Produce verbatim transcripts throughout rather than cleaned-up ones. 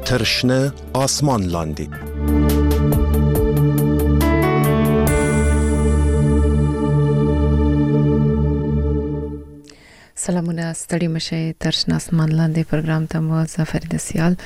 ترشنه آسمان لاندې. سلامونه، ستړي مشه. ترشنه آسمان لاندې پروګرام ته مو ظفر دسیال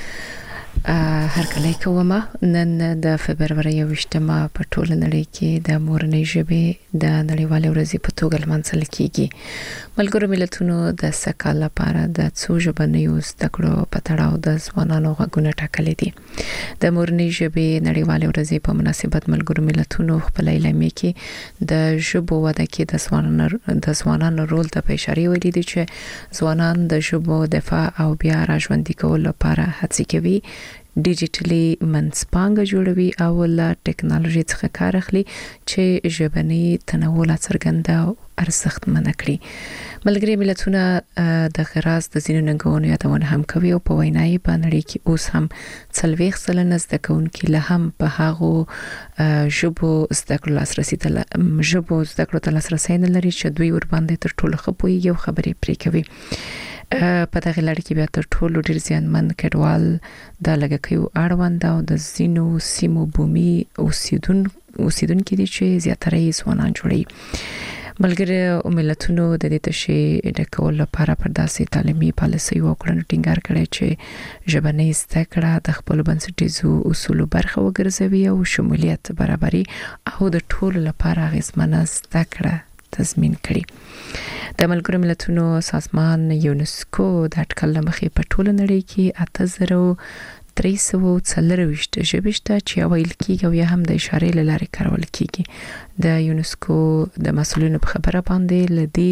هر کله کومه. نن د فبرवरी یوویشتمه په ټول نړۍ کې د مورنۍ ژبې د نړیوالې ورځې په توګه لمانځل کیږي. ملګرو ملتونو د سکهال لپاره د څو ژبنیو زده کړو په تړاو د ځوانانو غږونه ټاکلي دي. د مورنۍ ژبې نړیوالې ورځې په مناسبت ملګرو ملتونو خپل اعلامیه کې د ژبو وده کې د ځوانانو د ځوانانو رول ته په اشاره ویلي دي چې ځوانان د ژبو دفاع او بیا راژوندي کولو لپاره هڅې کوي، ډیجیټلی منځپانګه جوړوي او له ټکنالوژي څخه کار اخلي چې ژبني تنوع لا څرګنده او ارزښتمن کړي. ملګري ملتونه د غراس د ځینو ننګونو یادونه هم کوي او په وینایي په نړۍ کې اوس هم څلوېښت سلنه زده کوونکي له هم په هغو ژبو زده کړو لاسرسي ته ژبو زده کړو ته لاسرسي نه لري چې دوی ور باندې تر ټولو ښه پوهیږي او خبرې پرې کوي. په دغه لړ کې بیا تر ټولو ډیر زیانمن کډوال د لګکیو اړوند او د زینو سیمو بومي اوسیدون اوسیدونکو دي چې زیاتره یې ځوانان جوړي. ملګری ملتونو د دې تشې د کول لپاره پر داسې تعلیمي پالیسي او کړنو ټینګار کړي چې ژبنۍ زده کړه د خپل بنسټیزو اصولو برخه وګرځوي او شمولیت برابري او د ټولو لپاره اغیزمنه زده کړه تضمین کړي. د ملګرو ملتونو سازمان یونسکو د اټکل مخې په ټول نړۍ کې اته زره درې سوه څلرويشت ژبې شته چې ویل کېږي او یا هم د اشارې له لارې کارول کېږي. د یونسکو د مسؤلینو په خبره باندې لدی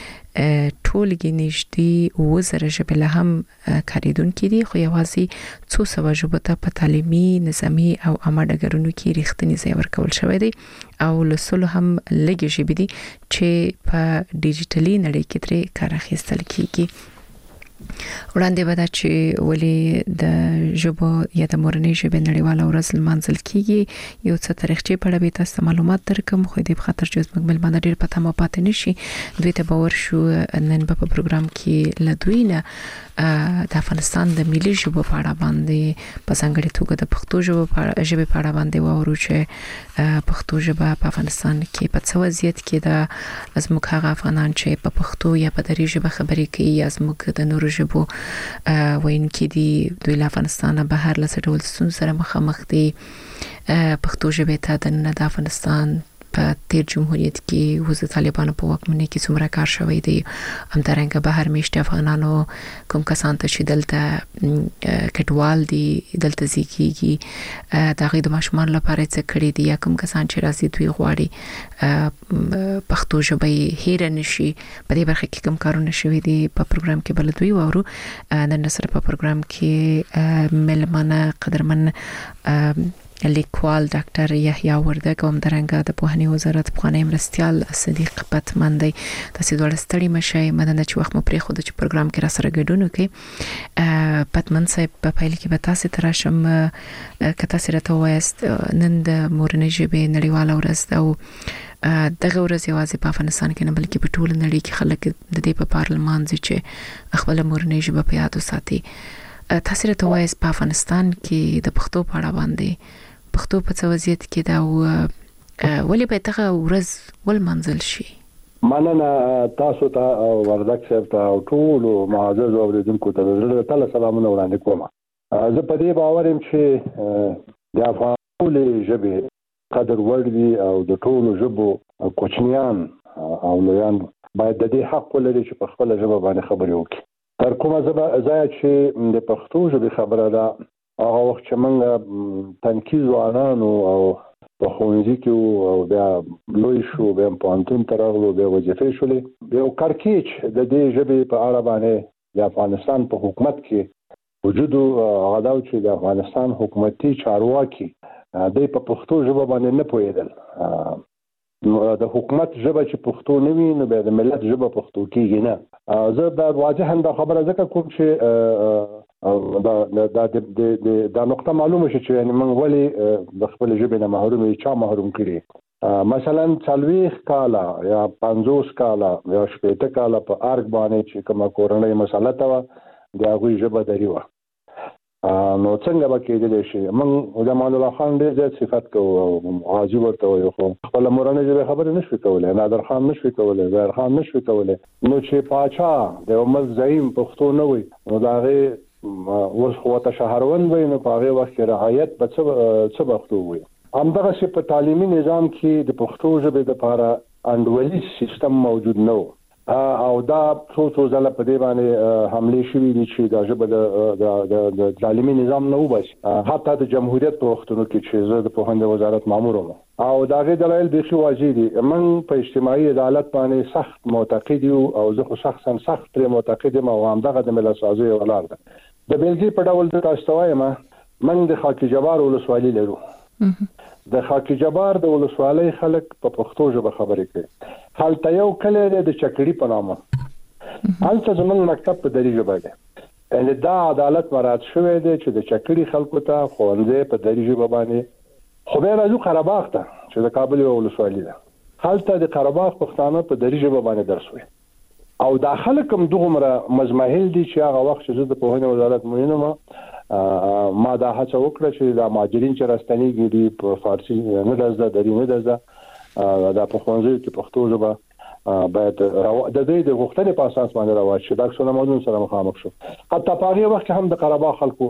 ټولګي نږدې اووه زره ژبې له هم کاریدونکي دي، خو یوازې څو سوه ژبو ته په تعلیمي، نظامي او عامه ډګرونو کې رښتینی ځای ورکول شوی دی او له سلو هم لږې ژبې دي چې په ډیجیټلي نړۍ کې ترې کار اخیستل کېږي. وړاندې به دا چې ولې د ژبو یا د مورنۍ ژبې نړیواله ورځ لمانځل کیږي یو څه تاریخچه په اړه به تاسو معلومات درکوم، خو دې په خاطر چې زموږ ملمانه ډیر پته مو پاتې نشي دوی ته باور شو نن په پروګرام کې لدوی نه د افغانستان د ملي ژبو په اړه باندې په څنګه توګه د پښتو ژبو په اړه په اړه باندې وورو چې پښتو ژبه په افغانستان کې په څو وضعیت کې د زموږ هغه افغانان چې په پښتو یا په دری ژبه خبرې کوي یا زموږ د نورو ژبو وینکي دي دوی له افغانستان بهر له ډول ستونزو سره مخامخ دي. پښتو ژبه ته د نه د افغانستان په تیر جمهوریت کې وز طالبانو په واکمنۍ کې څومره کار شوی دی، همدارنګه بهر میشته افغانانو کوم کسان ته چې دلته کډوال دي دلته ځکیږي د غي د ماشومان لپاره څه کړی دي یا کوم کسان چې راځي دوی غواړي پښتو ژبه هیر نشي په دې برخه کې کوم کارونه شوی دي په پروګرام کې بل دوی وورو. نن سره په پروګرام کې ملمانه قدرمن لیکوال ډاکټر یحیی وردګ او همدارنګه د پوهنې وزارت پخوانی مرستیال صدیق پتمندی. تاسو دواړه ستړي مشئ، مننه چې وخت مو پرې خو د پروګرام کې را سره ګډون وکړي. پتمن صاحب په پیل کې به تاسو تراشم کته سره ته وایست نن د مورنۍ ژبې نړیواله ورځ او دغه ورځ یوازې په افغانستان کې نه بلکې په ټول نړۍ کې خلک د دې په پارلمان چې خپل مورنۍ ژبه په یاد وساتي. تاسو ته وایست په افغانستان کې د پښتو په اړه باندې پښتو په څه وضعیت کې دا ولې به دغه ورځ ولمانځل شي؟ مننه تاسو ته او وردګ صاحب ته او ټول معزز اوریدونکو ته زړه تل سلامونه وړاندې کوم. زه په دې باور یم چې د افغان ژبې قدر وړ دي او د ټولو ژبو کوچنیان او لویان باید د دې حق ولري چې په خپل ژبه باندې خبرې وکړي. تر کومه ځای چې د پښتو ژبې خبره ده هغه وخت چې موږ تنکي ځوانانو او په ښوونځي کې او بیا لوی شو بیا پوهنتون ته راغلو بیا وظیفې شولې یو کړکېچ د دې ژبې په اړه باندې د افغانستان په حکومت کې وجود هغه دا چې د افغانستان حکومتي چارواکي دوی په پښتو ژبه باندې نه پوهېدل. د حکومت ژبه چې پښتو نه وي نو بیا د ملت ژبه پښتو کېږي نه. زه دا واضحا دا خبره ځکه کوم چې دا دا دا نقطه معلومه شي چې یعنی موږ ولې د خپل ژبې نه محروم یو چا محروم کړي. مثلا څلوېښت کاله یا پنځوس کاله یا شپېته کاله په ارګ باندې چې کومه کورنۍ مسله ته وه د هغوی ژبه دري وه. نو څنګه به کېدلی شي. موږ د امان الله خان ډېر زیات صفت کوو او غازي ورته وایو، خو خپله مورنۍ ژبې خبرې نه شوي کولی، نادر خان نه شوي کولی، ظاهر خان نه شوي کولی. نو چې پاچا د یو ملک زعیم پښتو نه وي نو د هغې اوس خو ورته شهروند وي، نو په هغې وخت کې رعایت به څه پښتو وي. همدغسې په تعلیمي نظام کې د پښتو ژبې دپاره انډولي سیستم موجود نه و او دا څو څو ځله په دې باندې حملې شوي دي چې دا ژبه د تعلیمي نظام نه وباسي. حتی د جمهوریت په وختونو کې چې زه د پوهنې وزارت مامور وم او د هغې دلایل بیخي واضح دي. موږ په اجتماعي عدالت باندې سخت معتقد یو او زه خو شخصا سخت پرې معتقد یم او همدغه د ملتسازۍ یوه لار ده. د بېلګې په ډول زه تاسو ته وایم، موږ د خاک جبار ولسوالي لرو. د خاک جبار د ولسوالۍ خلک په پښتو ژبه خبرې کوي. هلته یو کلی دی د چکړي په نامه، هلته زموږ مکتب په دري ژبه دی. یعنې دا عدالت مراعات شوی دی چې د چکړي خلکو ته ښوونځی په دري ژبه باندې. خو بیا راځو قره باغ ته چې د کابل یوه ولسوالي ده، هلته د قره باغ پښتانه په دري ژبه باندې درس وایي او دا خلک هم دومره مزمحل دي چې هغه وخت چې زه د پوهنې وزارت معین وم ما دا هڅه وکړه چې دا مهاجرین چې راستنېږي دي په فارسي نه ده زده، دري نه ده زده، دا په ښوونځیو کې پښتو ژبه باید د دوی د غوښتنې په اساس باندې رواج شي. دا څونه موضوع سره مخامخ شو. حتی په هغې وخت کې هم د قره باغ خلکو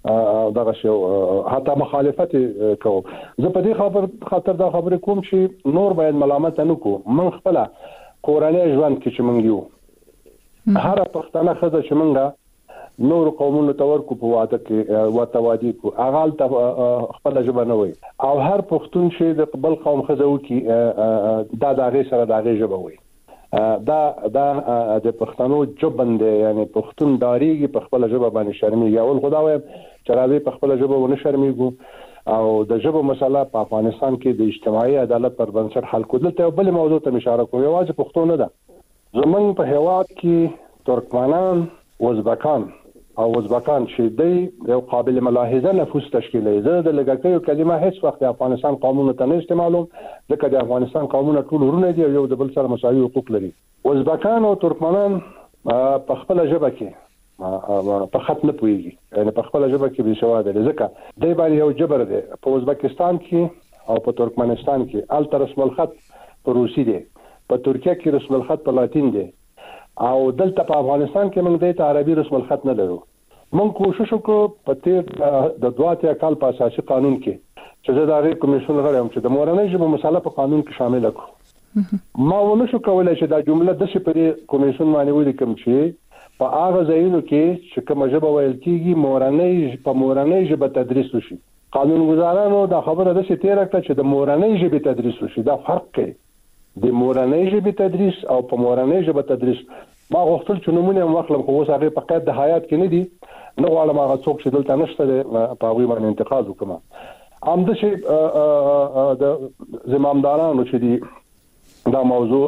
دغسې حتی مخالفت کوو. زه په دې خبر خاطر دا خبرې کوم چې نور باید ملامته نه کړو. موږ خپله کورنی ژوند کې چې موږ یو هره پښتنه ښځه چې موږ نور قومونو ته ورکو په واده کې ورته وادي کو، هغه هلته خپله ژبه نه وایي او هر پښتون چې د بل قوم ښځه وکړي دا د هغې سره د هغې ژبه وایي. دا دا د پښتنو جبن دی، یعنې پښتون ډارېږي په خپله ژبه باندې شرمېږي. اول خو دا وایم چې راځئ په خپله ژبه ونه شرمېږو او د ژبو مسله په افغانستان کې د اجتماعي عدالت پر بنسټ حل کړو. دلته یو بلې موضوع ته اشاره کوم، یوازې پښتو نه ده، زموږ په هېواد کې ترکمنان، ازبکان او ازبکان چې دی یو قابل ملاحظه نفوس تشکیلوي. زه د لږکیو کلمه هیڅ وخت د افغانستان قومونو ته نه استعمالوم ځکه د افغانستان قومونه ټول ورونه دي او یو د بل سره مساوي حقوق لري. ازبکان او ترکمنان په خپله ژبه کې په خط نه پوهېږي، یعنې په خپله ژبه کې بېسواده دي ځکه دی باندې یو جبر دی. په ازبکستان کې او په ترکمنستان کې هلته رسم الخط په روسي دی، په ترکیه کې رسم الخط په لاتین دی او دلته په افغانستان کې موږ دی ته عربي رسم الخط نه لرو. موږ کوشش وکړو په تیر د دوه اتیا کال په اساسي قانون کې چې زه د هغې کمیسیون غړی یم چې د مورنۍ ژبې مسله په قانون کې شامله کړو. ما ونه شو کولی چې دا جمله داسې په دې کمیسیون باندې ولیکم چې په هغه ځایونو کې چې کومه ژبه ویل کېږي مورنۍ په مورنۍ ژبه تدریس وشي. قانونګزارانو دا خبره داسې تېره کړه چې د مورنۍ ژبې تدریس وشي. دا فرق کوي د مورنۍ ژبې تدریس او په مورنۍ ژبه تدریس. ما غوښتل چې نومونه هم واخلم خو اوس هغې په قید د حیات کې نه دي، نه غواړم هغه څوک چې دلته نشته دی په هغوی باندې انتقاد وکړم. همداسې د زمامدارانو چې دي دا موضوع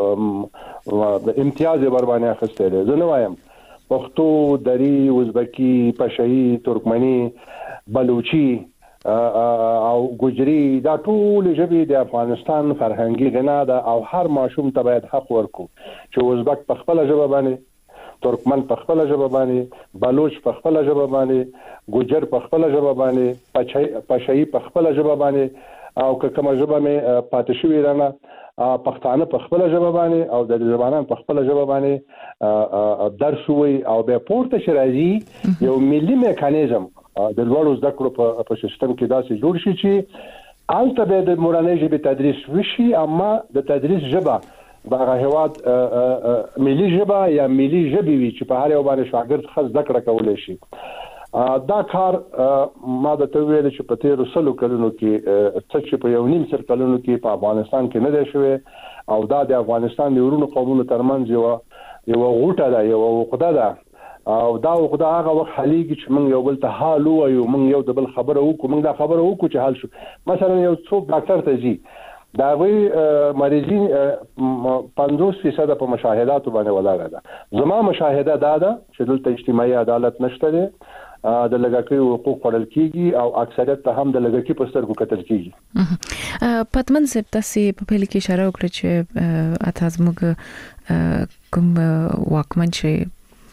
د امتیاز یې ورباندې اخیستی دی. زه نه وایم پښتو، دري، ازبکي، پشهي، ترکمني، بلوچي او ګجري دا ټول ژبې د افغانستان فرهنګي غنا ده او هر ماشوم ته باید حق ورکړو چې ازبک په خپله ژبه باندې، ترکمن په خپله ژبه باندې، بلوچ په خپله ژبه باندې، ګجر په خپله ژبه باندې، پشهي په خپله ژبه باندې او که کومه ژبه مې پاتې شوې رانه پښتانه په خپله ژبه باندې او د زبانان په خپله ژبه باندې درس ووایي او بیا پورته چې راځي یو ملي میکانیزم د لوړو زده کړو په سیستم کې داسې جوړ شي چې هلته بیا د مورنۍ ژبې تدریس وشي، اما د تدریس ژبه د هغه هېواد ملي ژبه یا ملي ژبې وي چې په هر یو باندې شاګرد ښه زده کړه کولی شي. دا کار ما درته وویل چې په تېرو سلو کلونو کې څه چې په یو نیم سل کلونو کې په افغانستان کې نه دی شوی او دا د افغانستان د ورونو قومونو ترمنځ یوه یوه غوټه ده، یوه عقده ده او دا عقده هغه وخت حلیږي چې موږ یو بل ته حال ووایو، موږ یو د بل خبره وکړو، موږ دا خبره وکړو چې حل شو. مثلا یو څوک ډاکټر ته ځي، د هغوی مریضي پنځوس فیصده په مشاهداتو باندې ولاړه ده. زما مشاهده دا ده چې دلته اجتماعي عدالت نشته دی، د لږکیو حقوق خوړل کېږي او اکثریت ته هم د لږکي په سترګو کتل کېږي. پتمن صاحب تاسې په پیل کې اشاره وکړه چې اته زموږ کوم واکمن چې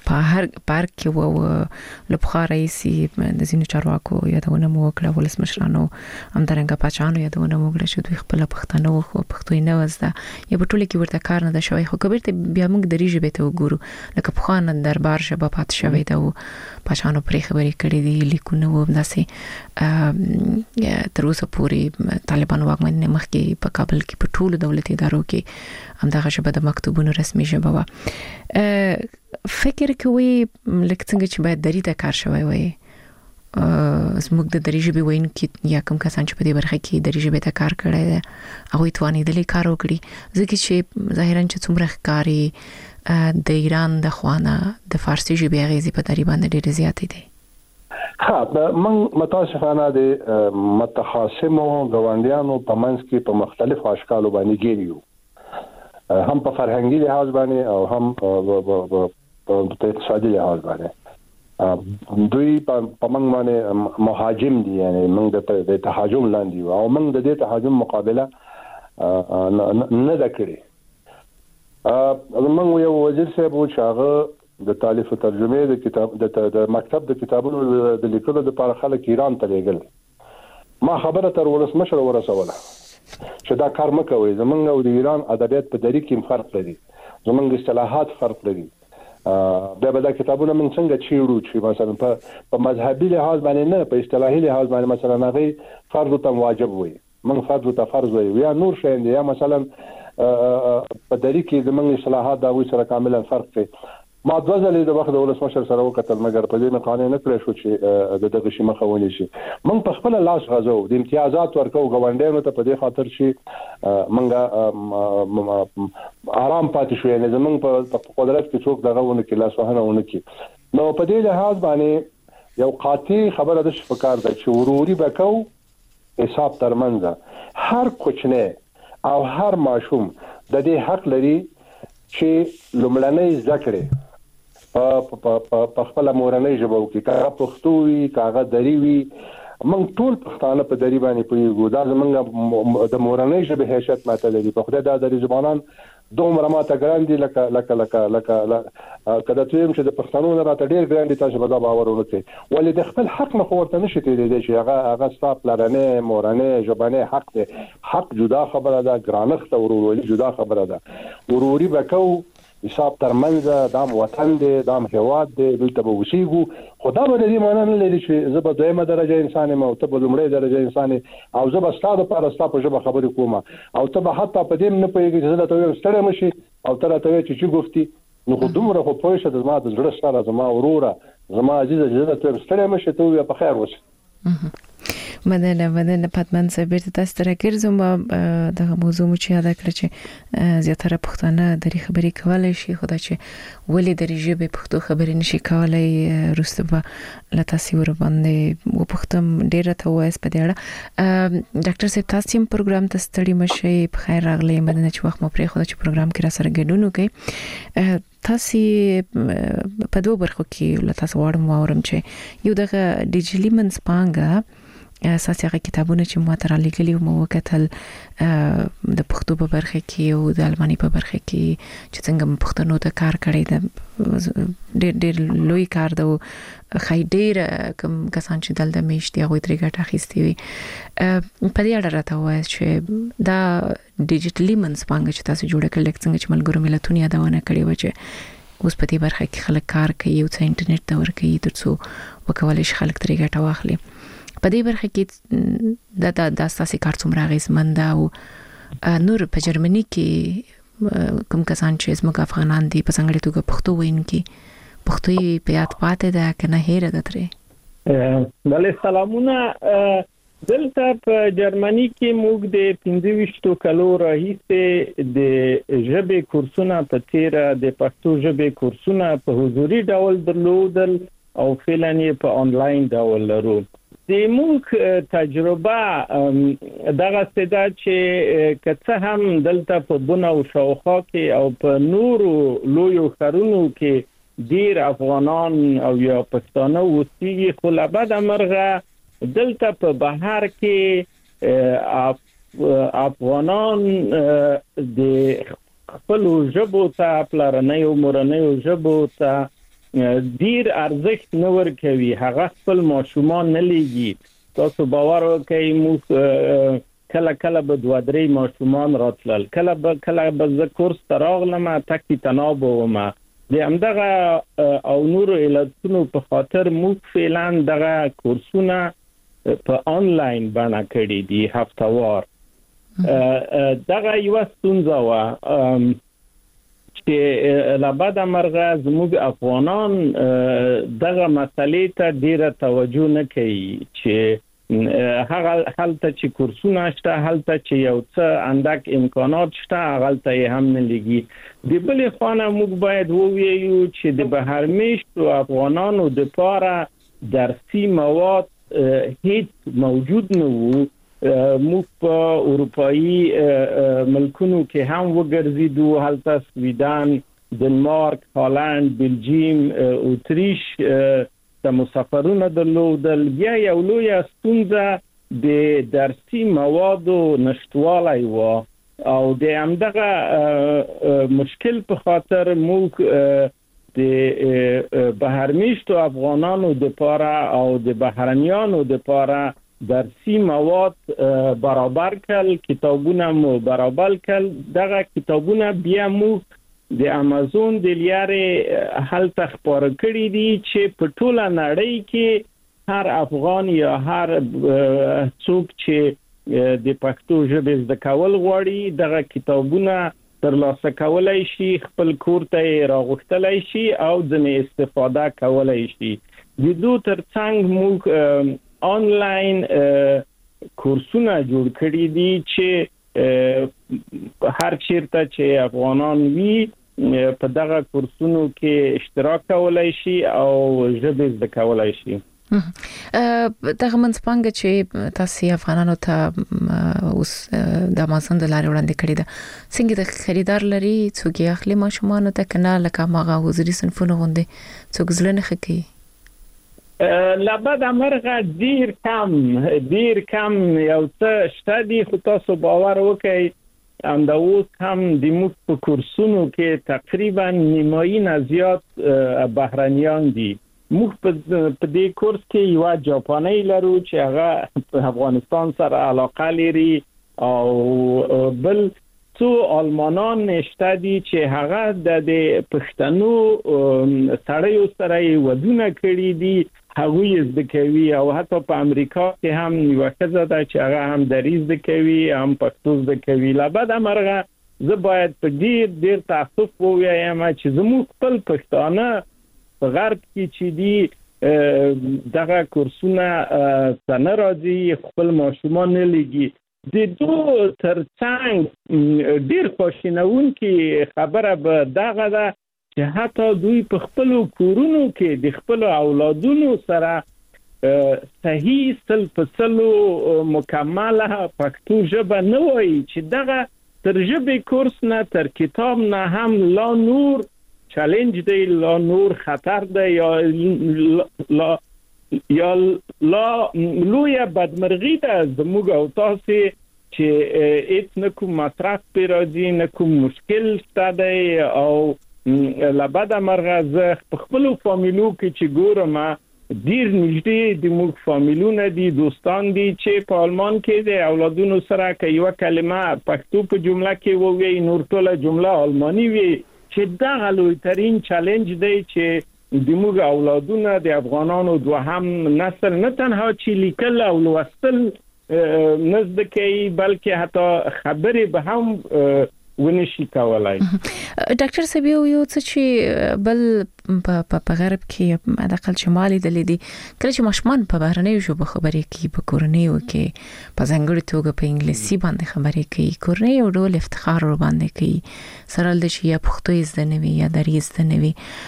په هر پارک کې وو لپاره رئیسي د زینو چارواکو یادونه مو وکړه ولسمشرانو همدارنګه پاچانو یادونه مو وکړه چې دوی خپل پښتنو خو پښتو نه وزده یا په ټوله کې ورته کار نه ده شوی خو کبیر ته بیا موږ د ریژې به ته وګورو لکه په خان دربار شبه پات شوی دا پاچانو پرې خبرې کړې دي لیکونه و همداسې تر اوسه پورې طالبانو واکمن مخکې په کابل کې په ټولو دولتي ادارو کې همدغه ژبه د مکتوبونو رسمي ژبه وه فکر کوي لکه څنګه چې باید دري ته کار شوی وي زموږ د دري ژبې ویونکي یا کوم کسان چې په دې برخه کې دري ژبې ته کار کړی دی هغوی توانېدلی کار وکړي ځکه چې ظاهراً چې څومره ښکاري د ایران د خوانه د فارسي ژبې اغېزې په دري باندې ډېرې زیاتې دي ها من متاسفانه د متخاصمو ګاونډیانو په منځ کې په مختلفو اشکالو باندې ګیریو هم په فرهنګي لحاظ باندې او هم په اقتصادي لحاظ باندې دوی په موږ باندې مهاجم دي یعنی موږ د تهاجم لاندې او موږ د دې تهاجم مقابله نه دا کړی موږ یو وزیر صاحب و چې هغه د تالیف او ترجمه د کتاب د مکتب د کتابونو د لیکلو لپاره خلک ایران ته لېږل ما خبره تر ولسمشر ورسوله چې دا کار مکوئ زمونږ او د ایران ادبیات په دری کې فرق لري زمونږ اصطلاحات فرق لري بیا به دا کتابونه موږ څنګه چیرو چې مثلا په مذهبي لحاظ باندې نه په اصطلاحي لحاظ باندې مثلا هغه فرض ته واجب وي موږ فرض ته فرض وي یا نور شي یا مثلا په دری کې زمونږ اصطلاحات دا وي سره کاملا فرق کوي ما د وزلې د وخت د ولسمشر سره وکتل مګر په دې مقاله نه کړی شو چې د دغه شي مخه ونی شي موږ په خپل لاس غزو د امتیازات ورکو غونډیانو ته په دې خاطر شي موږ آرام پاتې شو یعنی زمونږ په قدرت کې څوک دغه ونه کې لاس وهنه ونه کې نو په دې لحاظ باندې یو قاطع خبره د شفقار ده چې وروري وکاو حساب ترمنځ هر کوچنه او هر ماشوم د دې حق لري چې لومړنۍ ذکر په خپل مورنۍ ژبه کې کاغه پښتو وي کاغه دری وي موږ ټول پښتانه په دری باندې پوهیږو دا زمونږ د مورنۍ ژبې حیثیت ماته لري په خدای دا د ځوانان دومره ماته ګران دي لکه لکه لکه لکه کله چې د پښتنو نه راته ډېر ګران دي تاسو به دا باور وکړئ ولې د خپل حق نه خورته نشي تیریدای چې هغه هغه ستاسو پلانې مورنۍ ژبنه حق دی حق جدا خبره ده ګرانښت او ورورولي جدا خبره ده وروري وکاو حساب ترمنځ دام وطن دی دام هواد دی دلته به وسیږو خدا به دې معنی نه لري چې زه به دویمه درجه انسان یم او ته به لومړی درجه انسان او زه به ستاسو لپاره ستاسو په ژبه خبرې کوم او ته به حتی په دې نه پوهېږې چې زه ته ستړی مشي او ته راته وایې چې چې گفتی نو خو دومره خو پوه شه زما د زړه سره زما وروره زما عزیزه چې زه ته ستړی مشي ته وایې په خیر اوسه مننه مننه پاتمن صاحب بیرته تاسو ته راګرځم دغه موضوع مو چې یاد کړ چې زیاتره پښتانه دري خبرې کولای شي خو دا چې ولې دري ژبه پښتو خبرې نشي کولای روسته به لا تاسو ور باندې و پښتم ډیره ته وایس په دې اړه ډاکټر صاحب تاسو هم پروګرام ته ستړي مشي په خیر راغلی مننه چې وخت مو پرې خو چې پروګرام کې را سره ګډون وکړي تاسو په دوه برخو کې له تاسو وړم واورم چې یو دغه ډیجیټلی منځپانګه اساسي هغه کتابونه چې مو تر لیکلي مو وکتل د پښتو په برخه کې او د الماني په برخه کې چې څنګه پښتنو ته کار کړی د ډېر ډېر لوی کار د خای ډېر کوم کسان چې دلته میشتي هغه ترې ګټه اخیستي وي په دې اړه راته وایي چې دا ډیجیټلی منځپانګه چې تاسو جوړه کړل څنګه چې ملګرو ملتونو یادونه کړې و چې اوس په دې برخه کې خلک کار کوي او څه انټرنیټ ته ورکوي ترڅو وکولای شي خلک ترې ګټه واخلي په دې برخه کې د د اساسي کار څومره غیزمند او نور په جرمني کې کوم کسان چې زموږ افغانان دي په څنګه توګه پښتو ویني پښتو یې په یاد پاتې ده کنه هېره ده ترې بله سلامونه دلته په جرمني کې موږ د پنځه ویشتو کالو راهیسې د ژبې کورسونه په تیره د پښتو ژبې کورسونه په حضوري ډول درلودل او فعلا یې په آنلاین ډول لرو د موږ تجربه دغه ستدا چې کڅه هم دلته په بونه او شاوخوا کې او په نورو لویو ښارونو کې ډیر افغانان او یا پښتانه اوسېږي خو له بده مرغه دلته په بهر کې افغانان د خپل ژبو ته پلرنۍ او مورنۍ ژبو ته ډیر ارزښت نه ورکوي، هغه خپل ماشومان نه لېږي. تاسو باور وکړئ موږ کله کله به دوه درې ماشومان راتلل، کله به کله به زه کورس ته راغلم تکي تناب وم د همدغه او نور علتونو په خاطر موږ فعلا دغه کورسونه په آنلاین بڼه کړي دي هفتهوار. دغه یو ستونزه وه چې لابد مرغه زموږ افغانان دغه مسلې ته ډیره توجه نه کوي چې هغه هلته چې کورسونه شته، هلته چې یو څه اندک امکانات شته، هغه یې هم نه لګي. د بلې خوا موږ باید ووایو چې د بهرمېشتو افغانانو دپاره درسي مواد هیڅ موجود نه وو. موږ په اروپایي ملکونو کې هم وګرځېدو، هلته سویډن، دنمارک، هالند، بلجیم، اتریش ته مسافرونه درلودل. بیا یو لویه ستونزه د درسي موادو نشتوالی و او د همدغه مشکل په خاطر موږ د بهرمېشتو افغانانو دپاره او د بهرنیانو دپاره درسي مواد برابر کړل، کتابونه مو برابر کړل. دغه کتابونه بیا موږ د امازون د لارې هلته خپاره کړي دي چې په ټوله نړۍ کې هر افغان یا هر څوک چې د پښتو ژبې زده کول غواړي دغه کتابونه ترلاسه کولای شي، خپل کور ته یې راغوښتلی شي او ځینې استفاده کولای شي. د دو ترڅنګ موږ آنلاین کورسونه جوړ کړي دي چې هر چیرته چې افغانان وي په دغه کورسونو کې اشتراک کولای شي او ژبه زده کولای شي. دغه منځپانګه چې تاسو افغانانو ته اوس د امازون د لارې وړاندې کړې ده، څنګه د خریدار لري څوک یې اخلي ماشومان ته کنه لکه ماغه وزري صنفونه غوندي څوک ځل نه خکې؟ لابد مرغه ډیر کم ډیر کم یو څه شته دي، خو تاسو باور وکړئ همدا اوس هم د موږ په کورسونو کې تقریبا نیمایي نه زیات بهرنیان دي. موږ په دې کورس کې یو جاپانی لرو چې هغه په افغانستان سره علاقه لري او بل څو آلمانان نشته دي چې هغه د پښتنو سړیو سره ودونه کړي دي، هغوی زده کوي او حتی په امریکا کې هم یو ښځه ده چې هغه هم دري زده کوي، هم پښتو زده کوي. لابد مرغه زه باید په ډیر ډیر تاسف ووایم چې زموږ خپل پښتانه په غرب کې چې دي دغه کورسونه ته نه راځي، خپل ماشومان نه لېږي. د دو ترڅنګ ډیر خواشینونکې خبره به دغه ده چې حتی دوی په خپلو کورونو کې د خپلو اولادونو سره صحیح سل په سلو مکمله پښتو ژبه نه وایي، چې دغه تر ژبې کورس نه تر کتاب نه هم لا نور چالنج دی، لا نور خطر دی، یا لا یا لا لویه بدمرغي ده زموږ او تاسو چې هیڅ نه کوم مصرف پې راځي، نه کوم مشکل شته دی. او لابد مرغه زه په خپلو فامیلو کې چې ګورم ډیر نږدې د موږ فامیلونه دي، دوستان دي چې په آلمان کې د اولادونو سره که یوه کلمه پښتو په جمله کې ووایي نور ټوله جمله آلماني وي، چې دغه لویترین چالنج دی چې د موږ اولادونه د افغانانو دوهم نسل نه تنها چې لیکل او لوستل نه زده کوي بلکې حتی خبرې به هم ونشي کولای. ډاکټر صاحب یو څه چې بل په غرب کې د اقل شمالي د لیدي کله چې ماشومان په بهرنیو ژبو خبرې کوي، په کورنیو کې په ځانګړي توګه په انګلیسي باندې خبرې کوي، کورنۍ یو ډول افتخار ور باندې کوي سره د شي یا پښتو زده نه وي یا دري زده نه وي.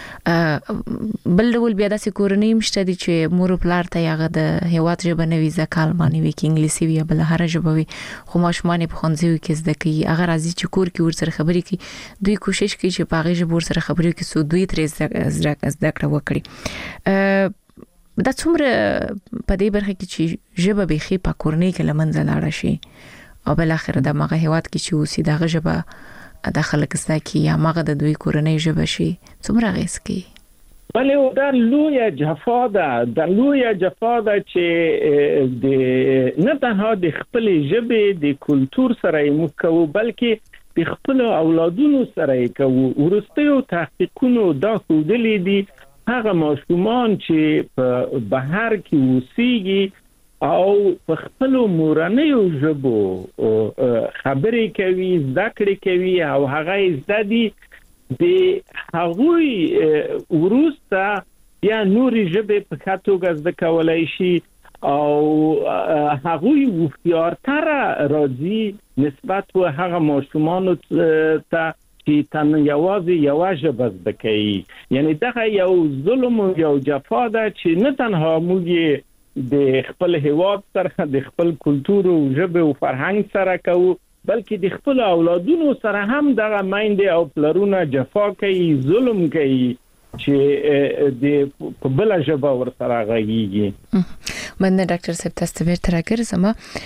بل ډول بیا داسې کورنۍ مشته دي چې مور او پلار ته هغه د هیواد ژبه نه وي، ځکه الماني وي کې انګلیسي وي یا بل هر ژبه وي، خو ماشومان په ښوونځیو کې زده کوي. هغه راځي چې کور کې ورسره خبرې کوي، دوی کوشش کوي چې په هغه ژبه ورسره خبرې کوي، سو دوی ترې زده کړه وکړي. دا څومره په دې برخه کې چې ژبه بيخي په کورنۍ کې لمنځه لاړه شي او بل اخر د مغه هیواد کې چې اوسې دغه ژبه د خلک زده کی یا مغه د دوی کورنۍ ژبه شي، څومره غیس کی؟ بله دا لویه جفا ده د لویه جفا ده چې د نه تنها د خپل ژبې د کلچر سره موږ کوو بلکې د خپل اولادونو سره کوو. ورستیو تحقیقونو دا ښودلي دي هغه ماشومان چې په بهر کې اوسېږي او په خپل مورنیو ژبو خبرې کوي، زده کړې کوي او هغه زده دي د هغوی ورسته یا نوري ژبې په ښه توګه زده کولای شي او هغوی هوښیارتره راځي نسبت به هغه ماشومانو ته چې تن یوازې یوه ژبه زده کوي. یعنی دغه یو ظلم او یو جفا ده چې نه تنها موږ د خپل هیواد سره د خپل کلتور او ژبې او فرهنګ سره کوو بلکې د خپل اولادونو سره هم دغه میندې او پلرونه جفا کوي، ظلم کوي چې د په بل ژبه ورسره غږیږي. مننه ډاکټر صاحب، تاسو ته بیرته راګرځم.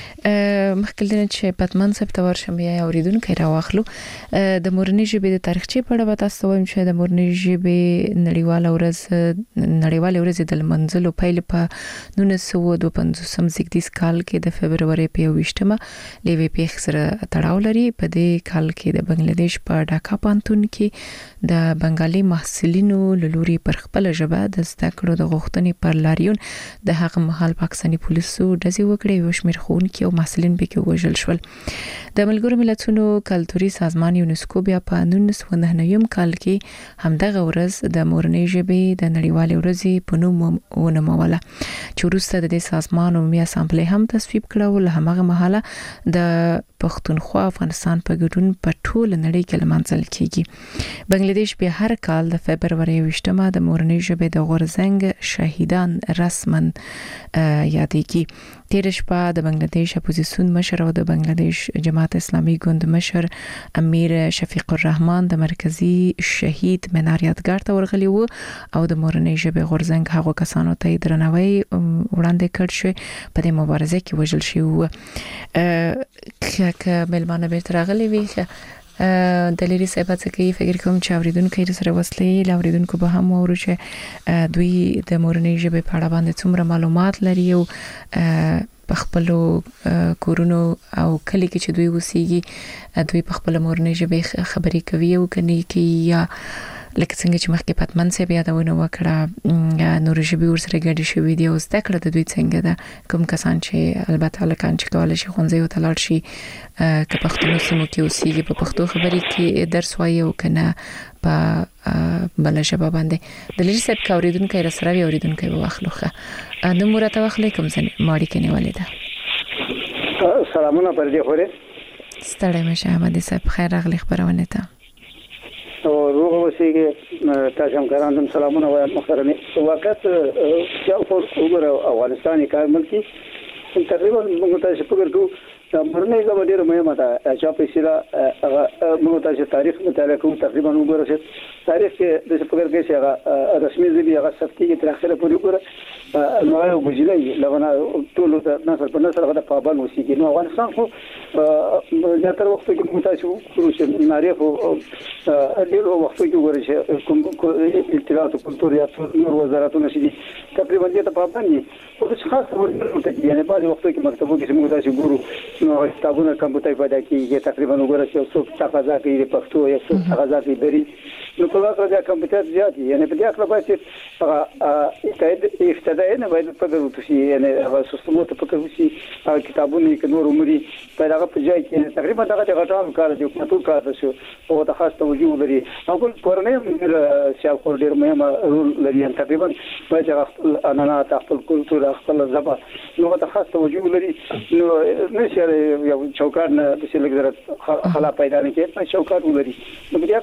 مخکې چې پاتمان صاحب ته ورشم یا اوریدونکو راوخلو د مورنۍ ژبې د تاریخچې په اړه به تاسو وایم چې د مورنۍ ژبې نړیواله ورځ نړیواله ورځ د لمانځلو پیل په نولس سوه دوه پنځوسم زیږدیز کال کې د فبرवरी په یوویشتمه لوي پیښ سره تړاو لري. په دې کال کې د بنگلاديش په ډاکا پانتون کې د بنگالي محصلینو لوري پر خپل ژبه د زده کړو د غوښتنې پر لاریون د هغه مهال پاکستاني پولیسو ډزې وکړې، یو شمېر ښوونکي او محصلین به کې وژل شول. د ملګرو ملتونو کلتوري سازمان یونسکو بیا په نولس سوه نهه نوي کال کې همدغه ورځ د مورنۍ ژبې د نړیوالې ورځې په نوم ونوموله چې وروسته د دې سازمان عمومي اسامبلې هم تصویب کړه. له همغه مهاله د پښتونخوا افغانستان په ګډون په ټول نړۍ کې لمانځل کیږي. بنگلاديش بیا هر کال د فبرवरी یوویشتمه د مورنۍ ژبې د غورځنګ شهیدان رسمن یادېږي. تیر شپه د بنگلاديش اپوزیسیون مشر او د بنگلاديش جماعت اسلامي ګوند مشر امیر شفیق الرحمن د مرکزی شهید منار یادګار ته ورغلی وو او د مورنۍ ژبې غورځنګ هغو کسانو ته درناوی وړاندې کړ چې په دې مبارزه کې وژل شوي وو. که ملمانه بیرته راغلي وي د لری صاحب څخه کې فکر کوم چې اوریدونکو سره وصلې لاوریدونکو به هم ورو چې دوی د مورنۍ ژبې په اړه باندې څومره معلومات لري او په خپل کورونو او کلی کې چې دوی وسیږي دوی په خپل مورنۍ ژبې خبرې کوي او کني کې یا لکه څنګه چې مخکې پاتمن صاحب یادونه وکړه نور ژبې ورسره ګډې شوې دي او زده کړه د دوی څنګه ده. کوم کسان چې البته لکان چې کولای شي ښوونځي ته لاړ شي که پښتو سیمو کې اوسېږي په پښتو خبرې کې درس وایي او کنه په بل ژبه باندې. د لری صاحب اوریدونکو را سره اوریدونکو به واخلوخه نو مرته واخلې کوم ځنه ماړی کې نیولې ده. سلامونه پر دې خوره ستړی مشه احمد صاحب، خیر راغلی خبرونه ته او روغ وسیږي. تاسو هم ګرانم سلامونه وایم محترمي. وخت چې په وګړو افغانستان کار ملکی تقریبا موږ تاسو په ګرځو د مرنۍ ژبه ډیره مهمه ده چې په سیلا موږ تاسو تاریخ مطالعه کوو تقریبا وګورئ چې تاریخ کې د څه کې چې هغه رسمي ژبه هغه ثبتي کې تر اخره پورې وګورئ نو یو بجلی لغونه ټول د نسل په نسل غدا په بال وسیږي. نو افغانستان خو د تر وخت کې موږ تاسو کوو چې ناریخ او ډیرو وخت کې وګورئ چې کوم اطلاعات او کلتور یا نور وزارتونه چې تقریبا دې ته پابند دي او څه خاص ورته یعنی په وخت کې مکتبو کې موږ تاسو ګورو نو کتابونه کمپیوټر پیدا کیږي تقریبا وګورئ چې څو تقاضا کوي د پښتو یا څو تقاضا کوي دري نو په واقع د کمپیوټر زیات یعنی په دې اړه باید هغه ابتدائي نه باید په دغه توشي یعنی هغه سیستم ته په توشي کتابونه کې نور عمري پیدا په ځای کې تقریبا دغه غټام کار دی کومه کار شو او د خاص توجه لري او ټول کورنۍ سیال خور ډیر مهمه رول لري تقریبا باید خپل انانا خپل کلتور خپل ژبه نو د خاص توجه لري نو نشه یو چوکاټ نه د لګره خلا پیدا نه کوي په چوکاټ ولري نو بیا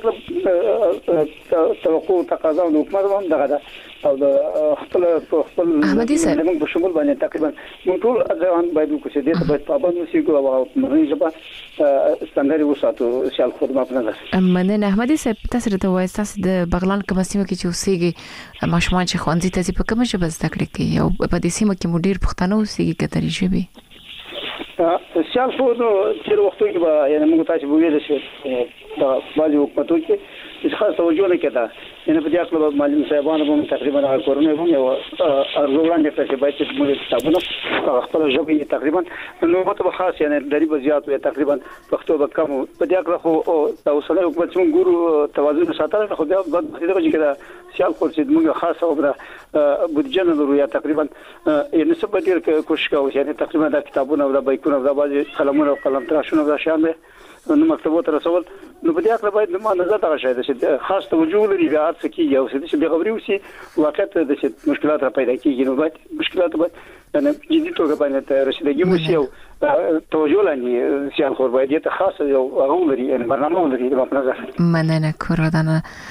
خپل توقع تقاضا او حکومت هم دغه ده او د خپل خپل احمدي صاحب موږ په شمول باندې تقریبا موږ ټول ځوان باید وکړو چې د باید پابند وسیګو او مهمه ژبه ستندري وساتو سیال خدمات نه ده. مننه احمدي صاحب، تاسو ته وایي تاسو د بغلان کوم سیمه کې چې اوسېږي ماشومان چې خوندې ته په کومه ژبه زده کړې کوي او په دې سیمه کې مو ډیر پښتانه اوسېږي کتري ژبه سیال خو چې وختو کې به یعنی موږ تاسو ویل شي د باندې حکومتو کې چې خاص توجه نه کړه ان په دې اړه معلم صاحبانو هم تقریبا کورونه هم یو ارزوړاندې کړی چې باید چې موږ کتابونه خپل ژبه تقریبا نو په خاص یعنی درې بزیات وي تقریبا پښتو به کم په دې اړه خو تاسو له حکومت څخه ګورو توازن ساتل خو بیا د دې چې دا سیال کول چې موږ خاصه وبره بودجه نه لرو یا تقریبا یعنی څه به ډیر کوشش کوو چې تقریبا د کتابونو او د بایکونو او د بازي قلمونو او قلم تراشونو دا شامل نو مکتبو ته رسول نو په دې اړه باید ما نظر ته شاید چې خاص توجه لري بیا څه کیږي او چې به خبري وسی واقعیت د مشکلات را پیدا کیږي نو باید مشکلات باید نه جدي توګه باندې رسیدګي وسی او توجه لانی سیال خور باید ته خاص یو غوړي برنامه ولري په نظر مننه کورودانه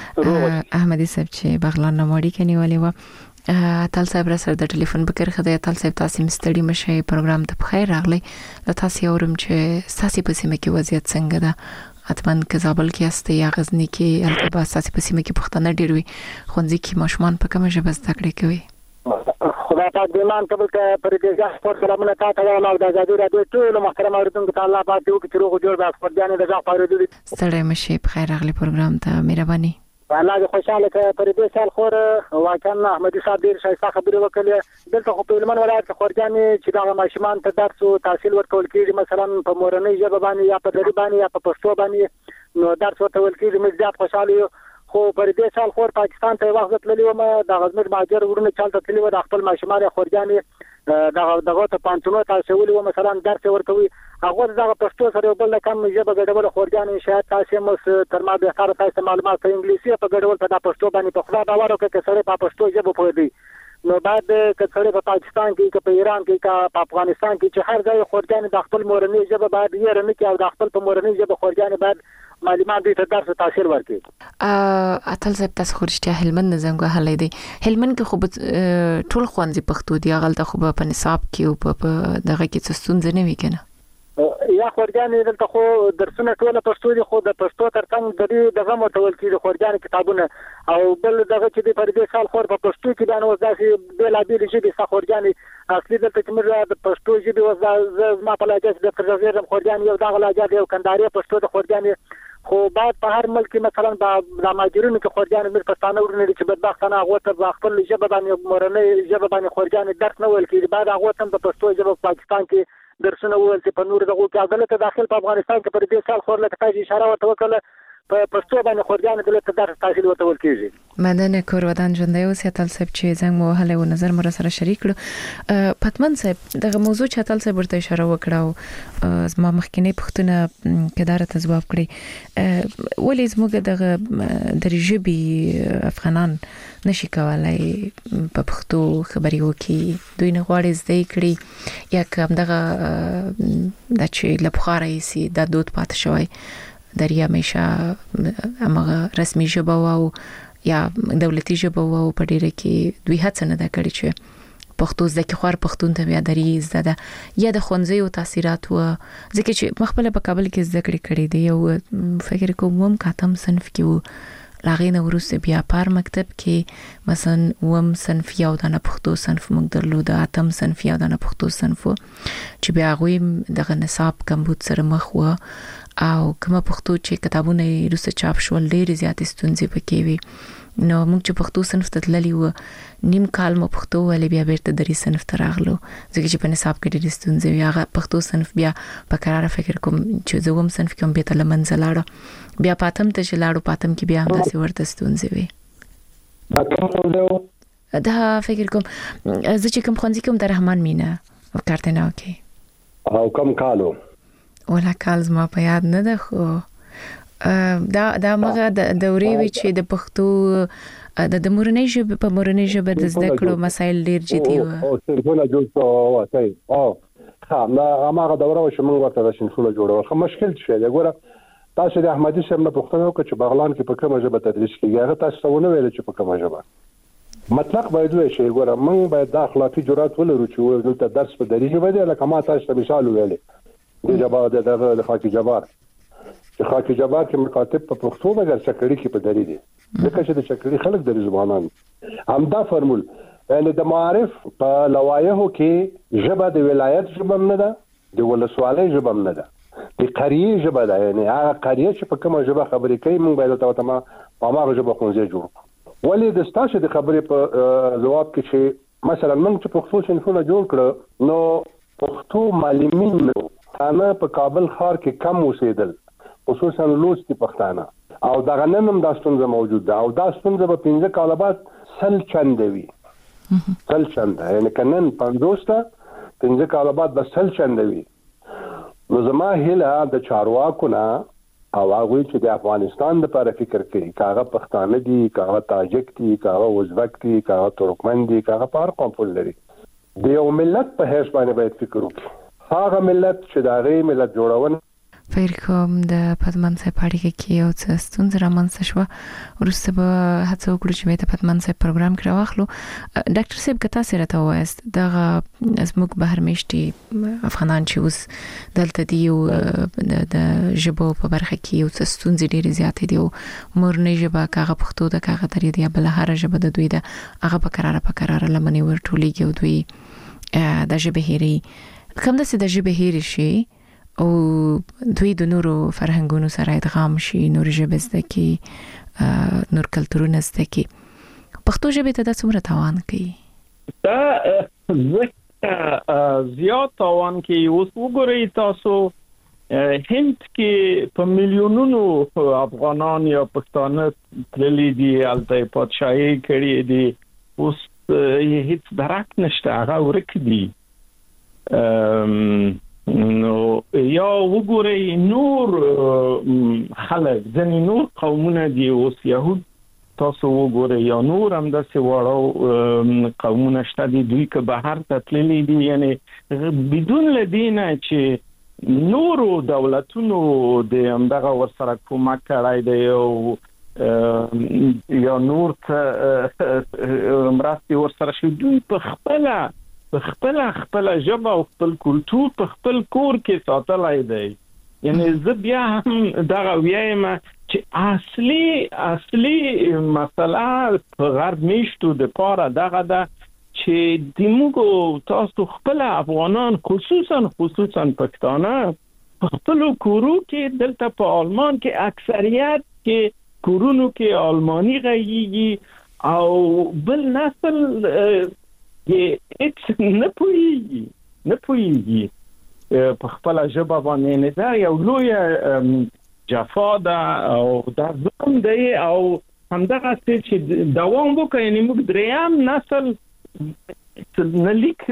احمدي صاحب چې بغلان نموړي کني ولې و اتل صاحب را سره د ټلیفون بکر خدای اتل صاحب تاسو مستړي مشه پروګرام ته بخیر راغلی له تاسو اورم چې ساسي په سیمه کې وضعیت څنګه ده اتمن کې زابل کې است یا غزنی کې البته ساسي په سیمه کې پښتنه ډیر وي خونځي کې ماشومان په کومه ژبه زده کړې کوي خدای پاک دې مان قبول کړي پر دې ځای سپورت سلامونه تاسو ته او د ازادي رادیو ټول محترم اوریدونکو ته الله پاک دې وکړي روغ جوړ به سپورت باندې د ځای پاره دې ستړي مشه بخیر راغلی پروګرام ته مهرباني الله دې خوشاله کړي پر دې سال خور واقعا احمدي صاحب ډیر شایسته خبرې وکړي دلته خو په لمن ولایت خورجانې چې دا ماشومان ته درس او تحصیل ورکول کېږي مثلا په مورنۍ ژبه باندې یا په دری باندې یا په پښتو باندې نو درس ورکول کېږي موږ زیات خوشاله یو خو پر دې سال خور پاکستان ته وخت تللی و ما د غزنی ماجر ورونه چالت تللی و د خپل ماشومان خورجانې دغه دغه ته پانتونو تاسو ولې و مثلا درس ورکوي هغه دغه پښتو سره بل کم ژبه ګډول خورجانې شاید تاسو مس تر ما به سره تاسو معلومات په انګلیسي په ګډول په پښتو باندې په خلا باور وکړي چې سره په پښتو ژبه پوهیږي نو بعد کله په پاکستان کې په ایران کې په افغانستان کې چې هر ځای خورجانې د خپل مورنۍ ژبه باید یې رنه کې او د خپل په مورنۍ ژبه خورجانې باید معلومات دې ته درس تاثیر ورکړي ا اتل زب تاسو خورشتیا هلمند زنګو هلې دي هلمند کې خو ټول خوانځي پښتو دی غلطه خو په نصاب کې او په دغه کې څه ستونزه نه وي کنه یا خورجانې دلته خو درسونه ټول پښتو دي خو د پښتو ترڅنګ د دې دغه متول کېږي خورجانې کتابونه او بل دغه چې د پر دې سال خور په پښتو کې دا نو ځاسي بلا بیل ژبې څخه خورجانې اصلي دلته چې موږ د پښتو ژبې وځه ما په لهجه د ترجمه خورجانې یو دغه لهجه یو کنداري پښتو د خورجانې خو بعد په هر ملک مثلا د ماجرونو کې خورجانې مر پښتانه ورنه چې بدبختانه هغه ته خپل ژبه باندې مورنۍ ژبه باندې خورجانې درس نه ویل کېږي بعد هغه ته په پښتو ژبه پاکستان کې درسونه ویل چې په نور دغه کې عدالت داخل په افغانستان کې پر دې سال خور لکه تاسو اشاره وکړه په پښتو باندې خورجانې دلته درس تحصیل ورکول کېږي مدنه کورودان ژوندۍ اوس اتل صاحب چې زنګ مو هله و نظر مر سره شریک کړو پتمن صاحب دغه موضوع چې اتل صاحب ورته اشاره وکړه زما مخکینی پښتنه کدار ته جواب کړی ولې زموږ دغه درجبي افغانان نشي کولای په پښتو خبري وکي دوی نه غواړي زده کړي یا کوم دغه د چې لپاره یې د دود پات شوی دریا میشه امغه رسمي ژبه او یا دولتي ژبه او په ډیره کې دوی هڅه نه ده کړې چې پښتو زده کې خور پښتون ته بیا دري زده یا د خونځي او تاثیرات و ځکه چې مخبله په کابل کې زده کړې کړې دی او فکر کوم هم کاتم صنف کې لاغینه ورسته بیا پار مکتب کې مثلا وم صنف یو د پښتو صنف موږ درلود اتم صنف یو د پښتو صنف چې بیا غوي دغه نصاب کمبود سره مخ و او کومه پښتو چې کتابونه روسه چاپ شول ډېر زیات ستونزې پکې وي نو موږ چې پښتو صنف ته تللی و نیم کال مو پښتو ولې بیا بیرته دري صنف ته راغلو ځکه چې په نصاب کې ډېر ستونزې وي هغه پښتو صنف بیا په قرار فکر کوم چې زوم صنف کوم به تل منځلاړو بیا پاتم ته چلاړو پاتم کې بیا هم داسې ورته ستونزې وي دا فکر کوم زه چې کوم خونځي کوم د رحمان مینا کارته نه وکي او کم کالو ولا کال زما په یاد نه ده خو دا دا مغه د دوري وی چې د پښتو د د مورنۍ ژبه په مورنۍ ژبه د زده کړو مسایل ډیر جدي و او څنګه جوړ او وای او ها ما هغه دوره و چې موږ ورته د شنشوله جوړول خو مشکل شي دا ګوره تاسو د احمدي صاحب نه پوښتنه وکړه چې بغلان کې په کومه ژبه تدریس کیږي هغه تاسو ونه ویل چې په کومه ژبه مطلق باید وي چې ګوره موږ باید د اخلاقي جرأت ولرو چې ورته درس په دري ژبه دی لکه ما تاسو ته مثال ویلې د جبار د خاکی جبار چې خاکی جبار کې مکاتب په پښتو مګر چکري کې په دري دي ځکه چې د چکري خلک د ځوانان همدا فرمول یعنی د معارف په لوایحو کې ژبه د ولایت ژبه نه ده د ولسوالۍ ژبه نه ده د قریه ژبه ده یعنی هغه قریه چې په کومه ژبه خبرې کوي موږ باید ته ما په ما ژبه خونځي جوړ ولې د ستاسو د خبرې په جواب کې چې مثلا موږ چې پښتو صنفونه جوړ کړ نو پښتو معلمین انا په کابل ښار کې کم اوسېدل خصوصا لوستي پښتانه او دا غننم دا ستونزه موجود ده او دا ستونزه په پنځه کاله بعد سل چنده وي سل چنده یعنی کنن پنځوس ته پنځه کاله بعد به سل چنده وي نو زما هیله د چارواکو نه او هغه چې د افغانستان لپاره فکر کوي کاغه پښتانه دي کاغه تاجک دي کاغه ازبک دي کاغه ترکمن دي کاغه په هر قوم کې لري د یو ملت په هیڅ باندې باید فکر وکړي هغه ملت چې دا غي ملت جوړونه فکر کوم د پدمن صاحب اړیکه کې یو څه ستونزه رامنځته شوه وروسته به هڅه وکړو چې د پدمن صاحب پروګرام کې راوخلو ډاکټر صاحب کته سره ته وایست دغه زموږ بهر میشتي افغانان چې اوس دلته دی او د ژبو په برخه کې یو څه ستونزې ډېرې زیاتې دي او مورنۍ ژبه کاغه پښتو د کاغه درې دی بل هر ژبه د دوی د هغه په قرار په قرار لمنې ورټولېږي او دوی د ژبې هېري کوم د سې د ژبې هېري شي او دوی د نورو فرهنګونو سره ادغام شي نور ژبې زده کی نور کلتورونه زده کی پښتو ژبې ته د څومره تاوان کوي دا زه زیات تاوان کوي اوس وګورئ تاسو هند کې په میلیونونو افغانان یا پښتانه تللي دي الته پادشاهي کړي دي اوس هیڅ درک نشته هغه ورک دي نو یا وګورئ نور خلک ځنې نور قومونه دي اوس يهود تاسو وګورئ یا نور هم داسې واړه قومونه شته دي دوی که بهر ته تللي دي یعنی بدون له دې نه چې نورو دولتونو د همدغه ورسره کومک کړی دی او یا نور ته مرستې ورسره شي دوی په خپله خپل خپل ژبه او خپل کلتور په خپل کور کې ساتلای دی یعنی زه بیا هم دا وایم چې اصلي اصلي مسله په غرب میشتو د پاره دغه دا چې د موږ تاسو خپل افغانان خصوصا خصوصا پښتانه په خپل کورو کې دلته په آلمان کې اکثریت کې کورونو کې آلمانی غږیږي او بل نسل یې اټ نه پوهیږي نه پوهیږي په خپل ژبه باندې نه دا یو لوی جفا ده او دا ظلم دی او همدغه چې دوام وکړي یعنی موږ دریم نسل نه لیک